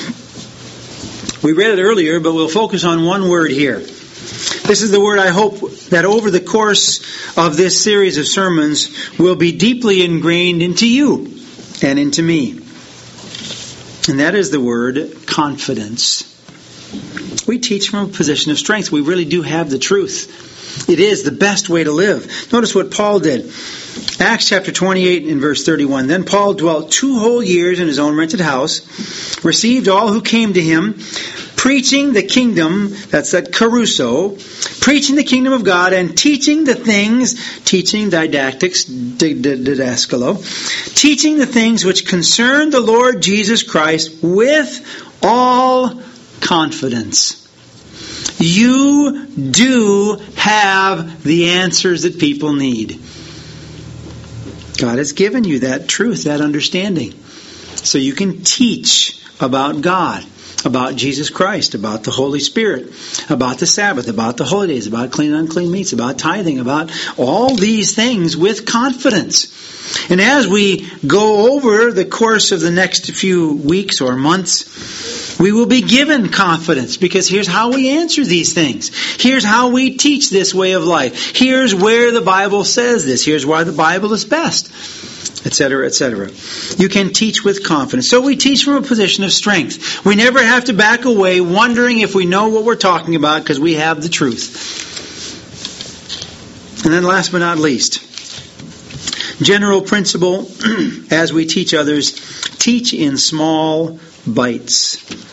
We read it earlier, but we'll focus on one word here. This is the word I hope that over the course of this series of sermons will be deeply ingrained into you and into me. And that is the word confidence. We teach from a position of strength. We really do have the truth. It is the best way to live. Notice what Paul did. Acts chapter twenty-eight and verse thirty-one. Then Paul dwelt two whole years in his own rented house, received all who came to him, preaching the kingdom, that's that caruso, preaching the kingdom of God and teaching the things, teaching didactics, didaskalo, teaching the things which concern the Lord Jesus Christ with all confidence. You do have the answers that people need. God has given you that truth, that understanding. So you can teach about God, about Jesus Christ, about the Holy Spirit, about the Sabbath, about the holy days, about clean and unclean meats, about tithing, about all these things with confidence. And as we go over the course of the next few weeks or months, we will be given confidence, because here's how we answer these things. Here's how we teach this way of life. Here's where the Bible says this. Here's why the Bible is best, et cetera, et cetera. You can teach with confidence. So we teach from a position of strength. We never have to back away wondering if we know what we're talking about, because we have the truth. And then last but not least, general principle as we teach others, teach in small bites.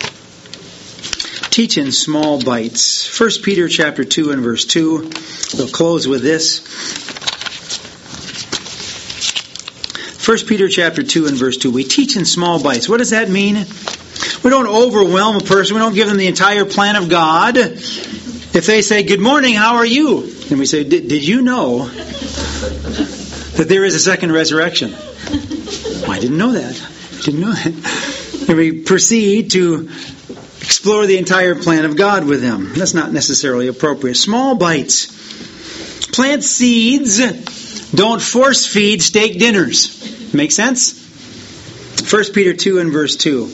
Teach in small bites. First Peter chapter two and verse two. We'll close with this. First Peter chapter two and verse two. We teach in small bites. What does that mean? We don't overwhelm a person. We don't give them the entire plan of God. If they say, "Good morning, how are you?" And we say, "Did you know that there is a second resurrection?" Well, I didn't know that. Didn't know that. And we proceed to explore the entire plan of God with them. That's not necessarily appropriate. Small bites. Plant seeds. Don't force feed steak dinners. Make sense? First Peter two and verse two.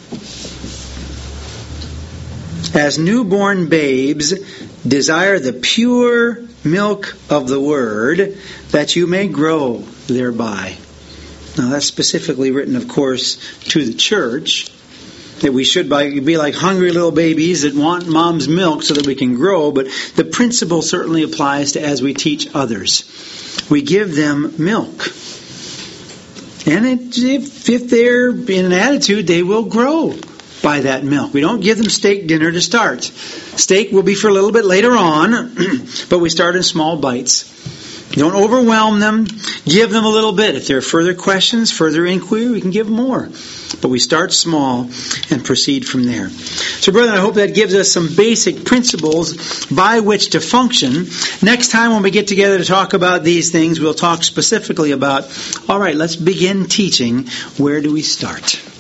As newborn babes, desire the pure milk of the word, that you may grow thereby. Now that's specifically written, of course, to the church, that we should be like hungry little babies that want mom's milk so that we can grow, but the principle certainly applies to as we teach others. We give them milk. And it, if, if they're in an attitude, they will grow by that milk. We don't give them steak dinner to start. Steak will be for a little bit later on, but we start in small bites. Don't overwhelm them. Give them a little bit. If there are further questions, further inquiry, we can give more. But we start small and proceed from there. So, brethren, I hope that gives us some basic principles by which to function. Next time when we get together to talk about these things, we'll talk specifically about, all right, let's begin teaching. Where do we start?